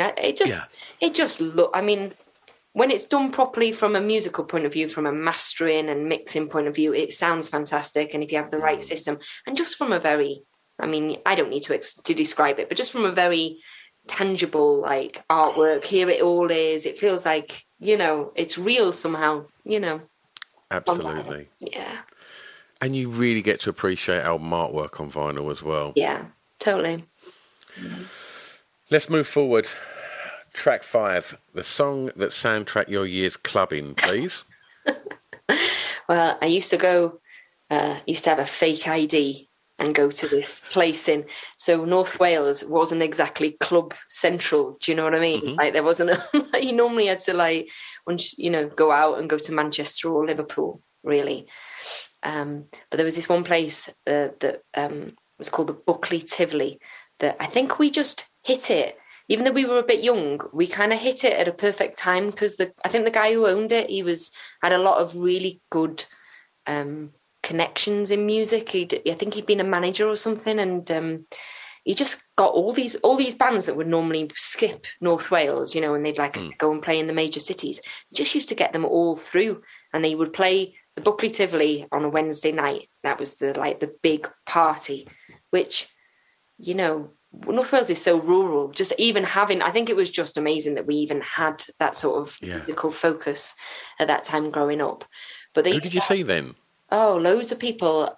E: When it's done properly from a musical point of view, from a mastering and mixing point of view, it sounds fantastic. And if you have the right system, and just from a very, I don't need to describe it, but just from a very tangible, like, artwork, here it all is. It feels like, it's real somehow,
D: Absolutely.
E: Yeah.
D: And you really get to appreciate album artwork on vinyl as well.
E: Yeah, totally.
D: Let's move forward. Track 5, the song that soundtracked your year's clubbing, please.
E: Well, I used to have a fake ID and go to this place so North Wales wasn't exactly club central. Do you know what I mean? Mm-hmm. Like there wasn't you normally had to go out and go to Manchester or Liverpool, really. But there was this one place that was called the Buckley Tivoli that I think we just hit it. Even though we were a bit young, we kind of hit it at a perfect time because I think the guy who owned it, had a lot of really good connections in music. I think he'd been a manager or something, and he just got all these bands that would normally skip North Wales, and they'd like us to go and play in the major cities. He just used to get them all through, and they would play the Buckley Tivoli on a Wednesday night. That was the big party, which, North Wales is so rural. Just even having, I think it was just amazing that we even had that sort of musical focus at that time growing up. But who
D: did you see then?
E: Oh, loads of people.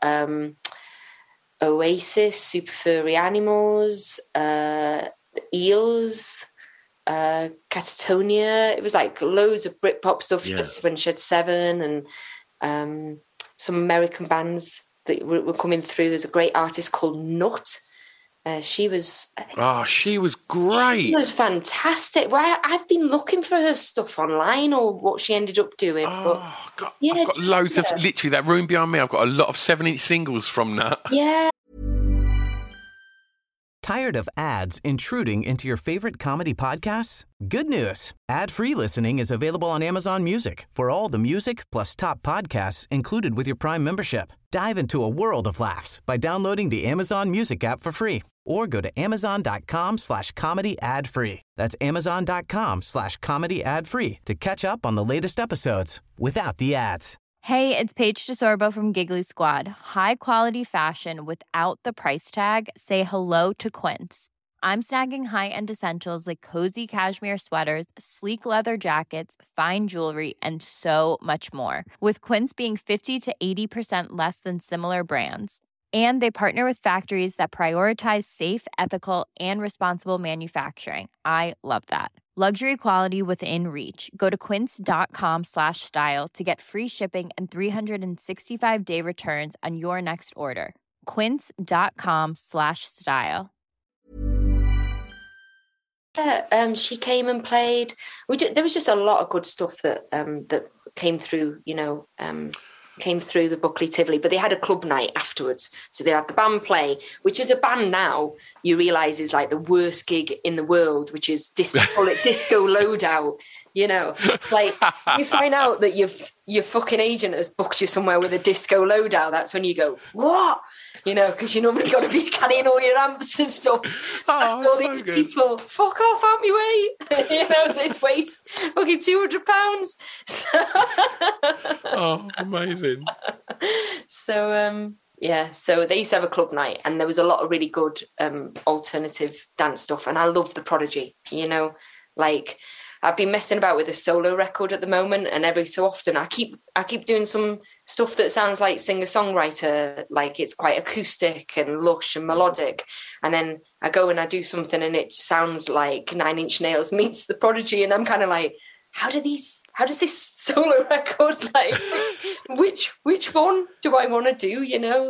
E: Oasis, Super Furry Animals, Eels, Catatonia. It was like loads of Britpop stuff. When she had Seven and some American bands that were coming through. There's a great artist called Nut. She was great.
D: She was
E: fantastic. Well, I've been looking for her stuff online or what she ended up doing.
D: I've got loads of, literally that room behind me, I've got a lot of 7-inch singles from that.
E: Yeah.
C: Tired of ads intruding into your favorite comedy podcasts? Good news. Ad-free listening is available on Amazon Music for all the music plus top podcasts included with your Prime membership. Dive into a world of laughs by downloading the Amazon Music app for free or go to amazon.com/comedy ad-free. That's amazon.com/comedy ad-free to catch up on the latest episodes without the ads.
K: Hey, it's Paige DeSorbo from Giggly Squad. High quality fashion without the price tag. Say hello to Quince. I'm snagging high-end essentials like cozy cashmere sweaters, sleek leather jackets, fine jewelry, and so much more. With Quince being 50 to 80% less than similar brands. And they partner with factories that prioritize safe, ethical, and responsible manufacturing. I love that. Luxury quality within reach. Go to quince.com/style to get free shipping and 365-day returns on your next order. Quince.com/style.
E: She came and played. There was just a lot of good stuff that came through, came through the Buckley Tivoli, but they had a club night afterwards. So they had the band play, which is a band now you realise is like the worst gig in the world, which is call it Disco Loadout. Like you find out that your fucking agent has booked you somewhere with a disco loadout. That's when you go, what? Because you normally got to be carrying all your amps and stuff. All these people, fuck off out my way. This weighs fucking 200 pounds.
D: Amazing.
E: So, so they used to have a club night and there was a lot of really good alternative dance stuff. And I love The Prodigy, like I've been messing about with a solo record at the moment, and every so often I keep doing some stuff that sounds like singer-songwriter, like it's quite acoustic and lush and melodic. And then I go and I do something and it sounds like Nine Inch Nails meets The Prodigy, and I'm kind of like, how does this solo record, like, which one do I want to do,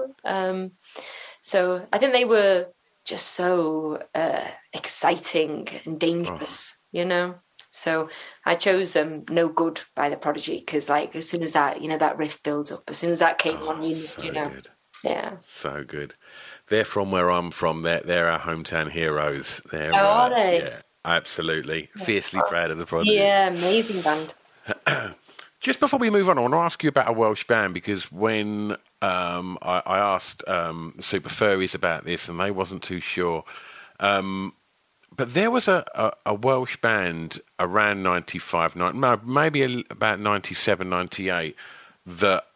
E: So I think they were just so exciting and dangerous, So I chose No Good by The Prodigy because, like, as soon as that, that riff builds up, as soon as that came on,
D: Good.
E: Yeah.
D: So good. They're from where I'm from. They're our hometown heroes.
E: Are they?
D: Yeah, absolutely. Fiercely proud of the Prodigy.
E: Yeah, amazing band.
D: Just before we move on, I want to ask you about a Welsh band, because when I asked Super Furries about this, and they wasn't too sure. But there was a Welsh band around 95, maybe about 97, 98, that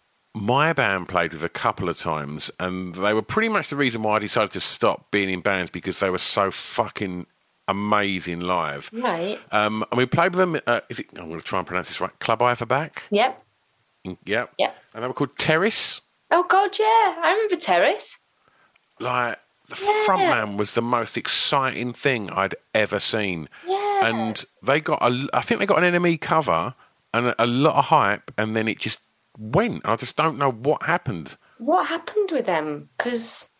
D: my band played with a couple of times, and they were pretty much the reason why I decided to stop being in bands, because they were so fucking amazing live.
E: Right.
D: And we played with them, I'm going to try and pronounce this right, Club Iverback?
E: Yep.
D: Yep.
E: Yep.
D: And they were called Terrace.
E: Oh, God, yeah. I remember Terrace.
D: Like, the frontman was the most exciting thing I'd ever seen.
E: Yeah.
D: And they got, I think they got an NME cover and a lot of hype, and then it just went. I just don't know what happened.
E: What happened with them? Because...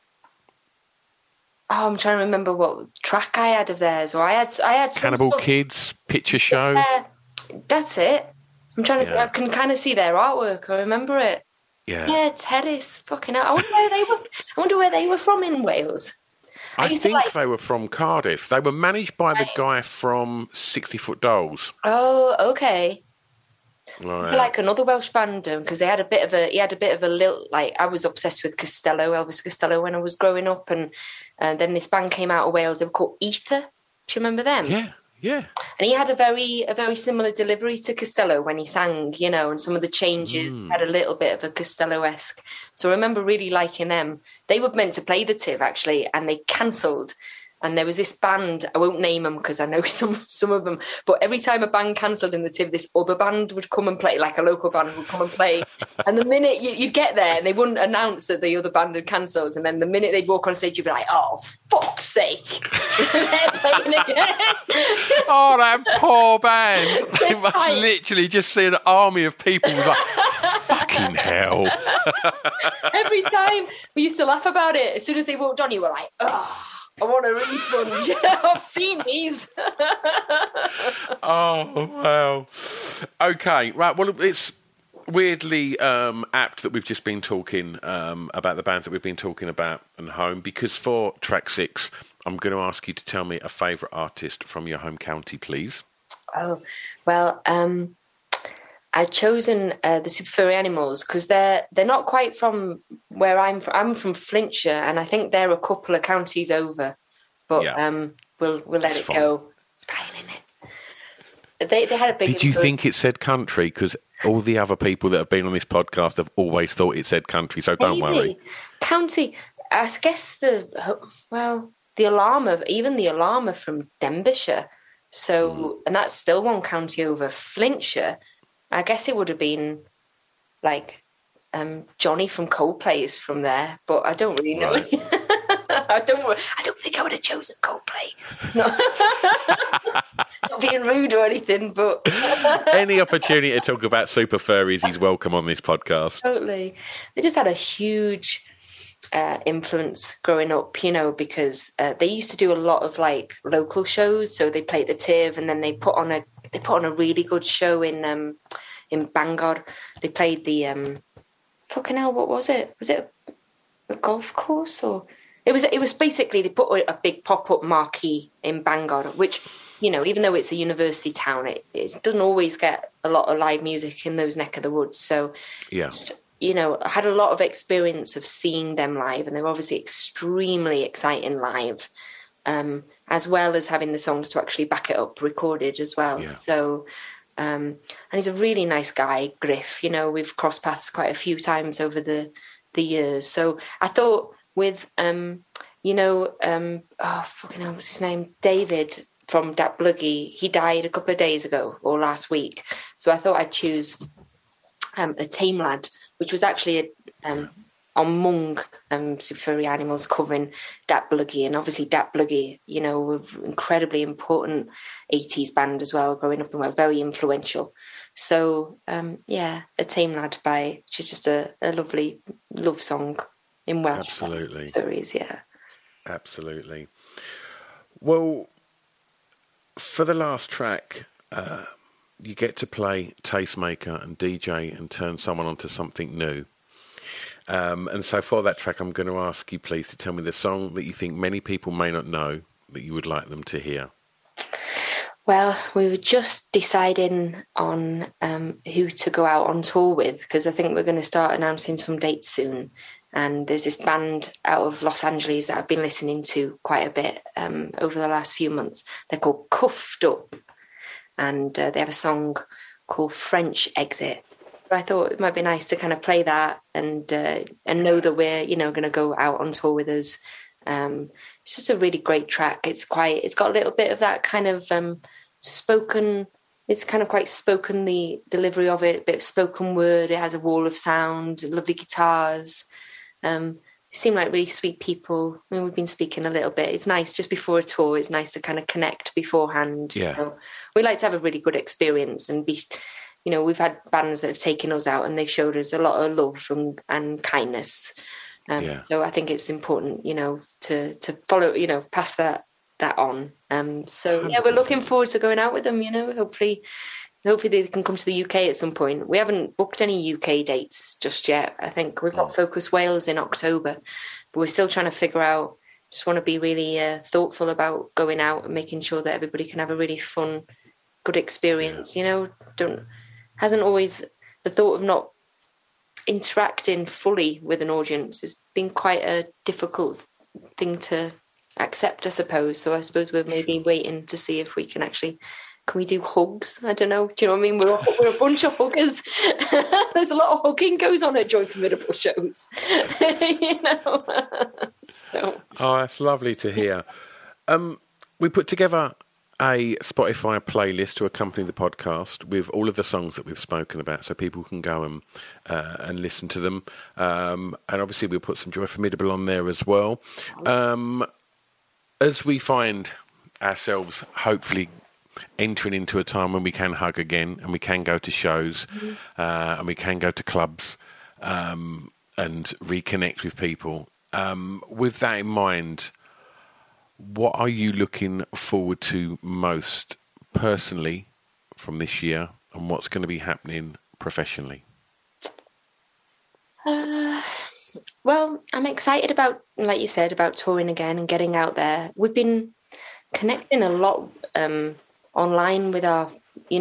E: I'm trying to remember what track I had of theirs. Or I had
D: Cannibal Kids, Picture Show.
E: Yeah, that's it. I'm trying to. I can kind of see their artwork. I remember it.
D: Yeah.
E: Terrace. Fucking hell. I wonder where they were from in Wales.
D: I think they were from Cardiff. They were managed by the guy from 60 Foot Dolls.
E: Oh, okay.
D: Right.
E: It's like another Welsh band, because he had a bit of a lilt. Like, I was obsessed with Elvis Costello when I was growing up, and then this band came out of Wales. They were called Ether. Do you remember them?
D: Yeah.
E: And he had a very similar delivery to Costello when he sang, and some of the changes had a little bit of a Costello-esque. So I remember really liking them. They were meant to play the TIV, actually, and they cancelled. And there was this band, I won't name them because I know some of them, but every time a band cancelled in the TIV, this other band would come and play, like a local band would come and play. And the minute you'd get there, and they wouldn't announce that the other band had cancelled, and then the minute they'd walk on stage, you'd be like, oh, fuck's sake. They're playing again.
D: Oh, that poor band. They must literally just see an army of people with like, fucking hell.
E: Every time we used to laugh about it. As soon as they walked on, you were like, oh, I want a refund. I've seen these.
D: Oh, wow. Okay, right. Well, it's weirdly apt that we've just been talking about the bands that we've been talking about and home, because for track 6, I'm going to ask you to tell me a favourite artist from your home county, please.
E: Oh, well, I've chosen the Super Furry Animals because they're not quite from where I'm from. I'm from Flintshire, and I think they're a couple of counties over. But we'll let it go. It's fine, isn't it? They had a big.
D: Did you think it said country? Because all the other people that have been on this podcast have always thought it said country. So don't worry.
E: County. I guess the Alarm are from Denbighshire. So and that's still one county over. Flintshire. I guess it would have been like Johnny from Coldplay is from there, but I don't really know. Right. I don't think I would have chosen Coldplay. Not being rude or anything, but
D: any opportunity to talk about Super Furries, he's welcome on this podcast.
E: Totally. They just had a huge influence growing up, because they used to do a lot of like local shows. So they played the TIV, and then they put on a really good show in Bangor. They played the fucking hell. What was it? Was it a golf course or? It was basically they put a big pop-up marquee in Bangor, which, even though it's a university town, it doesn't always get a lot of live music in those neck of the woods. So,
D: yeah.
E: I had a lot of experience of seeing them live, and they're obviously extremely exciting live, as well as having the songs to actually back it up recorded as well. Yeah. So, and he's a really nice guy, Griff. We've crossed paths quite a few times over the years. So I thought with, fucking hell, what's his name? David from Dat Bluggy. He died a couple of days ago or last week. So I thought I'd choose a Tame Lad, which was actually on Mung, Super Furry Animals covering Dat Bluggy. And obviously Dat Bluggy, were incredibly important 80s band as well, growing up in Wales, very influential. So, a Tame Lad which is just a lovely love song in Welsh.
D: Absolutely.
E: Furries, yeah.
D: Absolutely. Well, for the last track, you get to play tastemaker and DJ and turn someone onto something new. And so for that track, I'm going to ask you, please, to tell me the song that you think many people may not know that you would like them to hear.
E: Well, we were just deciding on who to go out on tour with, because I think we're going to start announcing some dates soon. And there's this band out of Los Angeles that I've been listening to quite a bit over the last few months. They're called Cuffed Up, and they have a song called French Exit. So I thought it might be nice to kind of play that and know that we're, going to go out on tour with us. It's just a really great track. It's got a little bit of that kind of spoken. It's kind of quite spoken, the delivery of it, a bit of spoken word. It has a wall of sound, lovely guitars. They seem like really sweet people. I mean, we've been speaking a little bit. It's nice just before a tour. It's nice to kind of connect beforehand.
D: Yeah.
E: We like to have a really good experience and be, we've had bands that have taken us out and they've showed us a lot of love and kindness. So I think it's important, to follow, pass that on. We're looking forward to going out with them, hopefully they can come to the UK at some point. We haven't booked any UK dates just yet. I think we've got Focus Wales in October, but we're still trying to figure out, just want to be really thoughtful about going out and making sure that everybody can have a really fun, good experience. Hasn't always, the thought of not interacting fully with an audience has been quite a difficult thing to accept, I suppose. So I suppose we're maybe waiting to see if we can we do hugs? I don't know. Do you know what I mean? We're a bunch of huggers. There's a lot of hugging goes on at Joy Formidable shows. So.
D: Oh, that's lovely to hear. We put together a Spotify playlist to accompany the podcast with all of the songs that we've spoken about, so people can go and listen to them. And obviously we'll put some Joy Formidable on there as well. As we find ourselves hopefully entering into a time when we can hug again and we can go to shows and we can go to clubs and reconnect with people. With that in mind, what are you looking forward to most personally from this year, and what's going to be happening professionally?
E: Well, I'm excited about, like you said, about touring again and getting out there. We've been connecting a lot online with our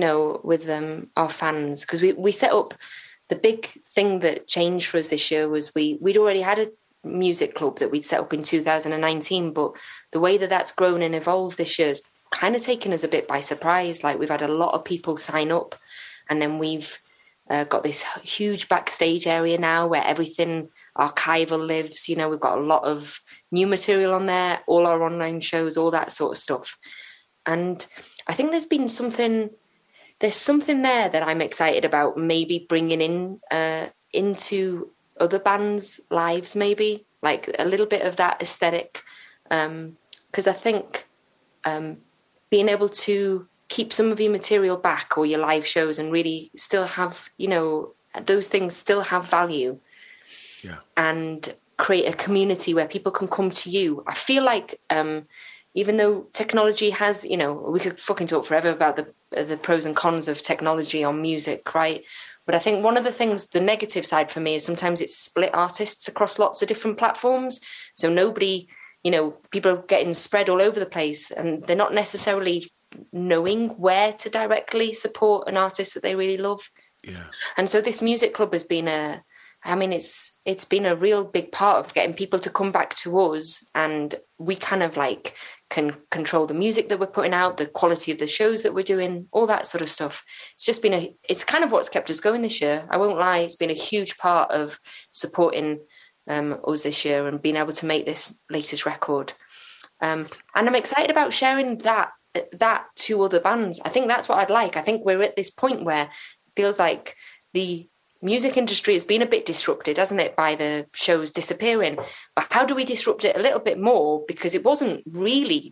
E: fans, because we set up, the big thing that changed for us this year was we'd already had a music club that we'd set up in 2019, but the way that that's grown and evolved this year has kind of taken us a bit by surprise. Like, we've had a lot of people sign up, and then we've got this huge backstage area now where everything archival lives. We've got a lot of new material on there, all our online shows, all that sort of stuff. And I think there's something there that I'm excited about, maybe bringing in into other bands' lives, maybe like a little bit of that aesthetic. Because I think being able to keep some of your material back, or your live shows, and really still have, those things still have value.
D: Yeah. And
E: create a community where people can come to you. I feel like even though technology has, we could fucking talk forever about the pros and cons of technology on music, right? But I think one of the things, the negative side for me, is sometimes it's split artists across lots of different platforms. So nobody, people are getting spread all over the place, and they're not necessarily knowing where to directly support an artist that they really love.
D: Yeah. And
E: so this music club has been it's been a real big part of getting people to come back to us, and we kind of can control the music that we're putting out, the quality of the shows that we're doing, all that sort of stuff. It's just been it's kind of what's kept us going this year. I won't lie, it's been a huge part of supporting us this year and being able to make this latest record. And I'm excited about sharing that to other bands. I think that's what I'd like. I think we're at this point where it feels like the music industry has been a bit disrupted, hasn't it, by the shows disappearing? But how do we disrupt it a little bit more? Because it wasn't really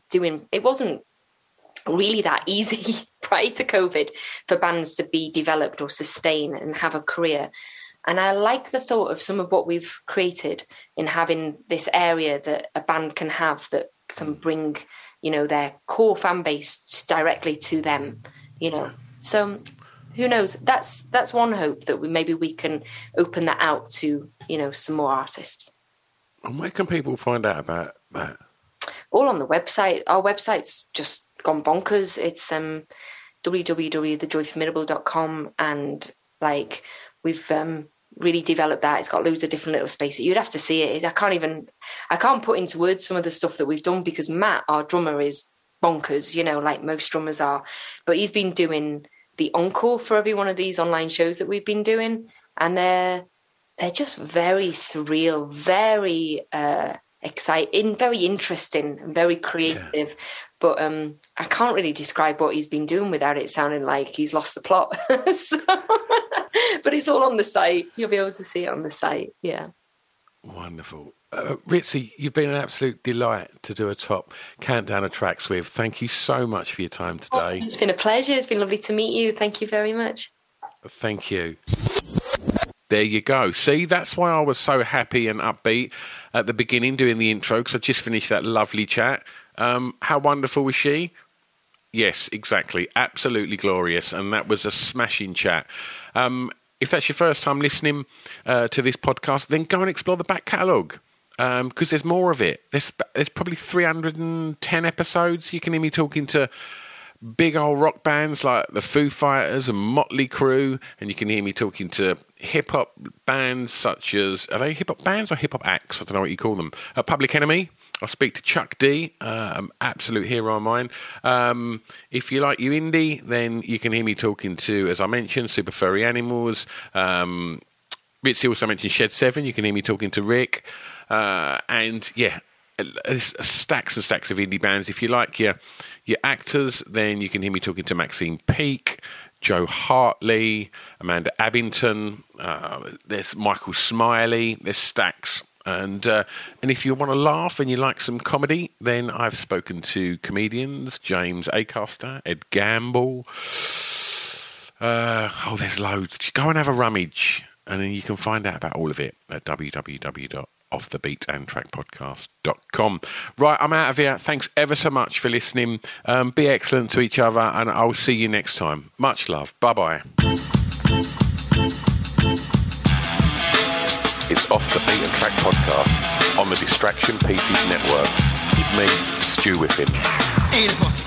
E: that easy prior to COVID for bands to be developed or sustain and have a career. And I like the thought of some of what we've created in having this area that a band can have that can bring, their core fan base directly to them, So who knows? That's one hope, that maybe we can open that out to, some more artists.
D: And where can people find out about that?
E: All on the website. Our website's just gone bonkers. It's www.thejoyformidable.com, and we've really developed that. It's got loads of different little spaces. You'd have to see it. I can't put into words some of the stuff that we've done, because Matt, our drummer, is bonkers, like most drummers are. But he's been doing the encore for every one of these online shows that we've been doing, and they're just very surreal, very exciting, very interesting, and very creative. Yeah. But I can't really describe what he's been doing without it sounding like he's lost the plot. But it's all on the site. You'll be able to see it on the site. Yeah.
D: Wonderful. Ritzy, you've been an absolute delight to do a top countdown of tracks with. Thank you so much for your time today.
E: It's been a pleasure. It's been lovely to meet you. Thank you very much.
D: Thank you. There you go. See, that's why I was so happy and upbeat at the beginning doing the intro, because I just finished that lovely chat. How wonderful was she? Yes, exactly. Absolutely glorious. And that was a smashing chat. If that's your first time listening to this podcast, then go and explore the back catalogue, because there's more of it. There's probably 310 episodes. You can hear me talking to big old rock bands like the Foo Fighters and Motley Crue, and you can hear me talking to hip-hop bands such as, are they hip-hop bands or hip-hop acts? I don't know what you call them. Public Enemy. I'll speak to Chuck D, absolute hero of mine. If you like you indie, then you can hear me talking to, as I mentioned, Super Furry Animals. Ritzy also mentioned Shed 7. You can hear me talking to Rick. And yeah, there's stacks and stacks of indie bands. If you like your actors, then you can hear me talking to Maxine Peake, Joe Hartley, Amanda Abbington. There's Michael Smiley. There's stacks. And if you want to laugh and you like some comedy, then I've spoken to comedians, James Acaster, Ed Gamble. There's loads. Go and have a rummage, and then you can find out about all of it at www.offthebeatandtrackpodcast.com. Right, I'm out of here. Thanks ever so much for listening. Be excellent to each other, and I'll see you next time. Much love. Bye-bye. It's Off the Beat and Track podcast on the Distraction Pieces Network with me, Stu Whiffen.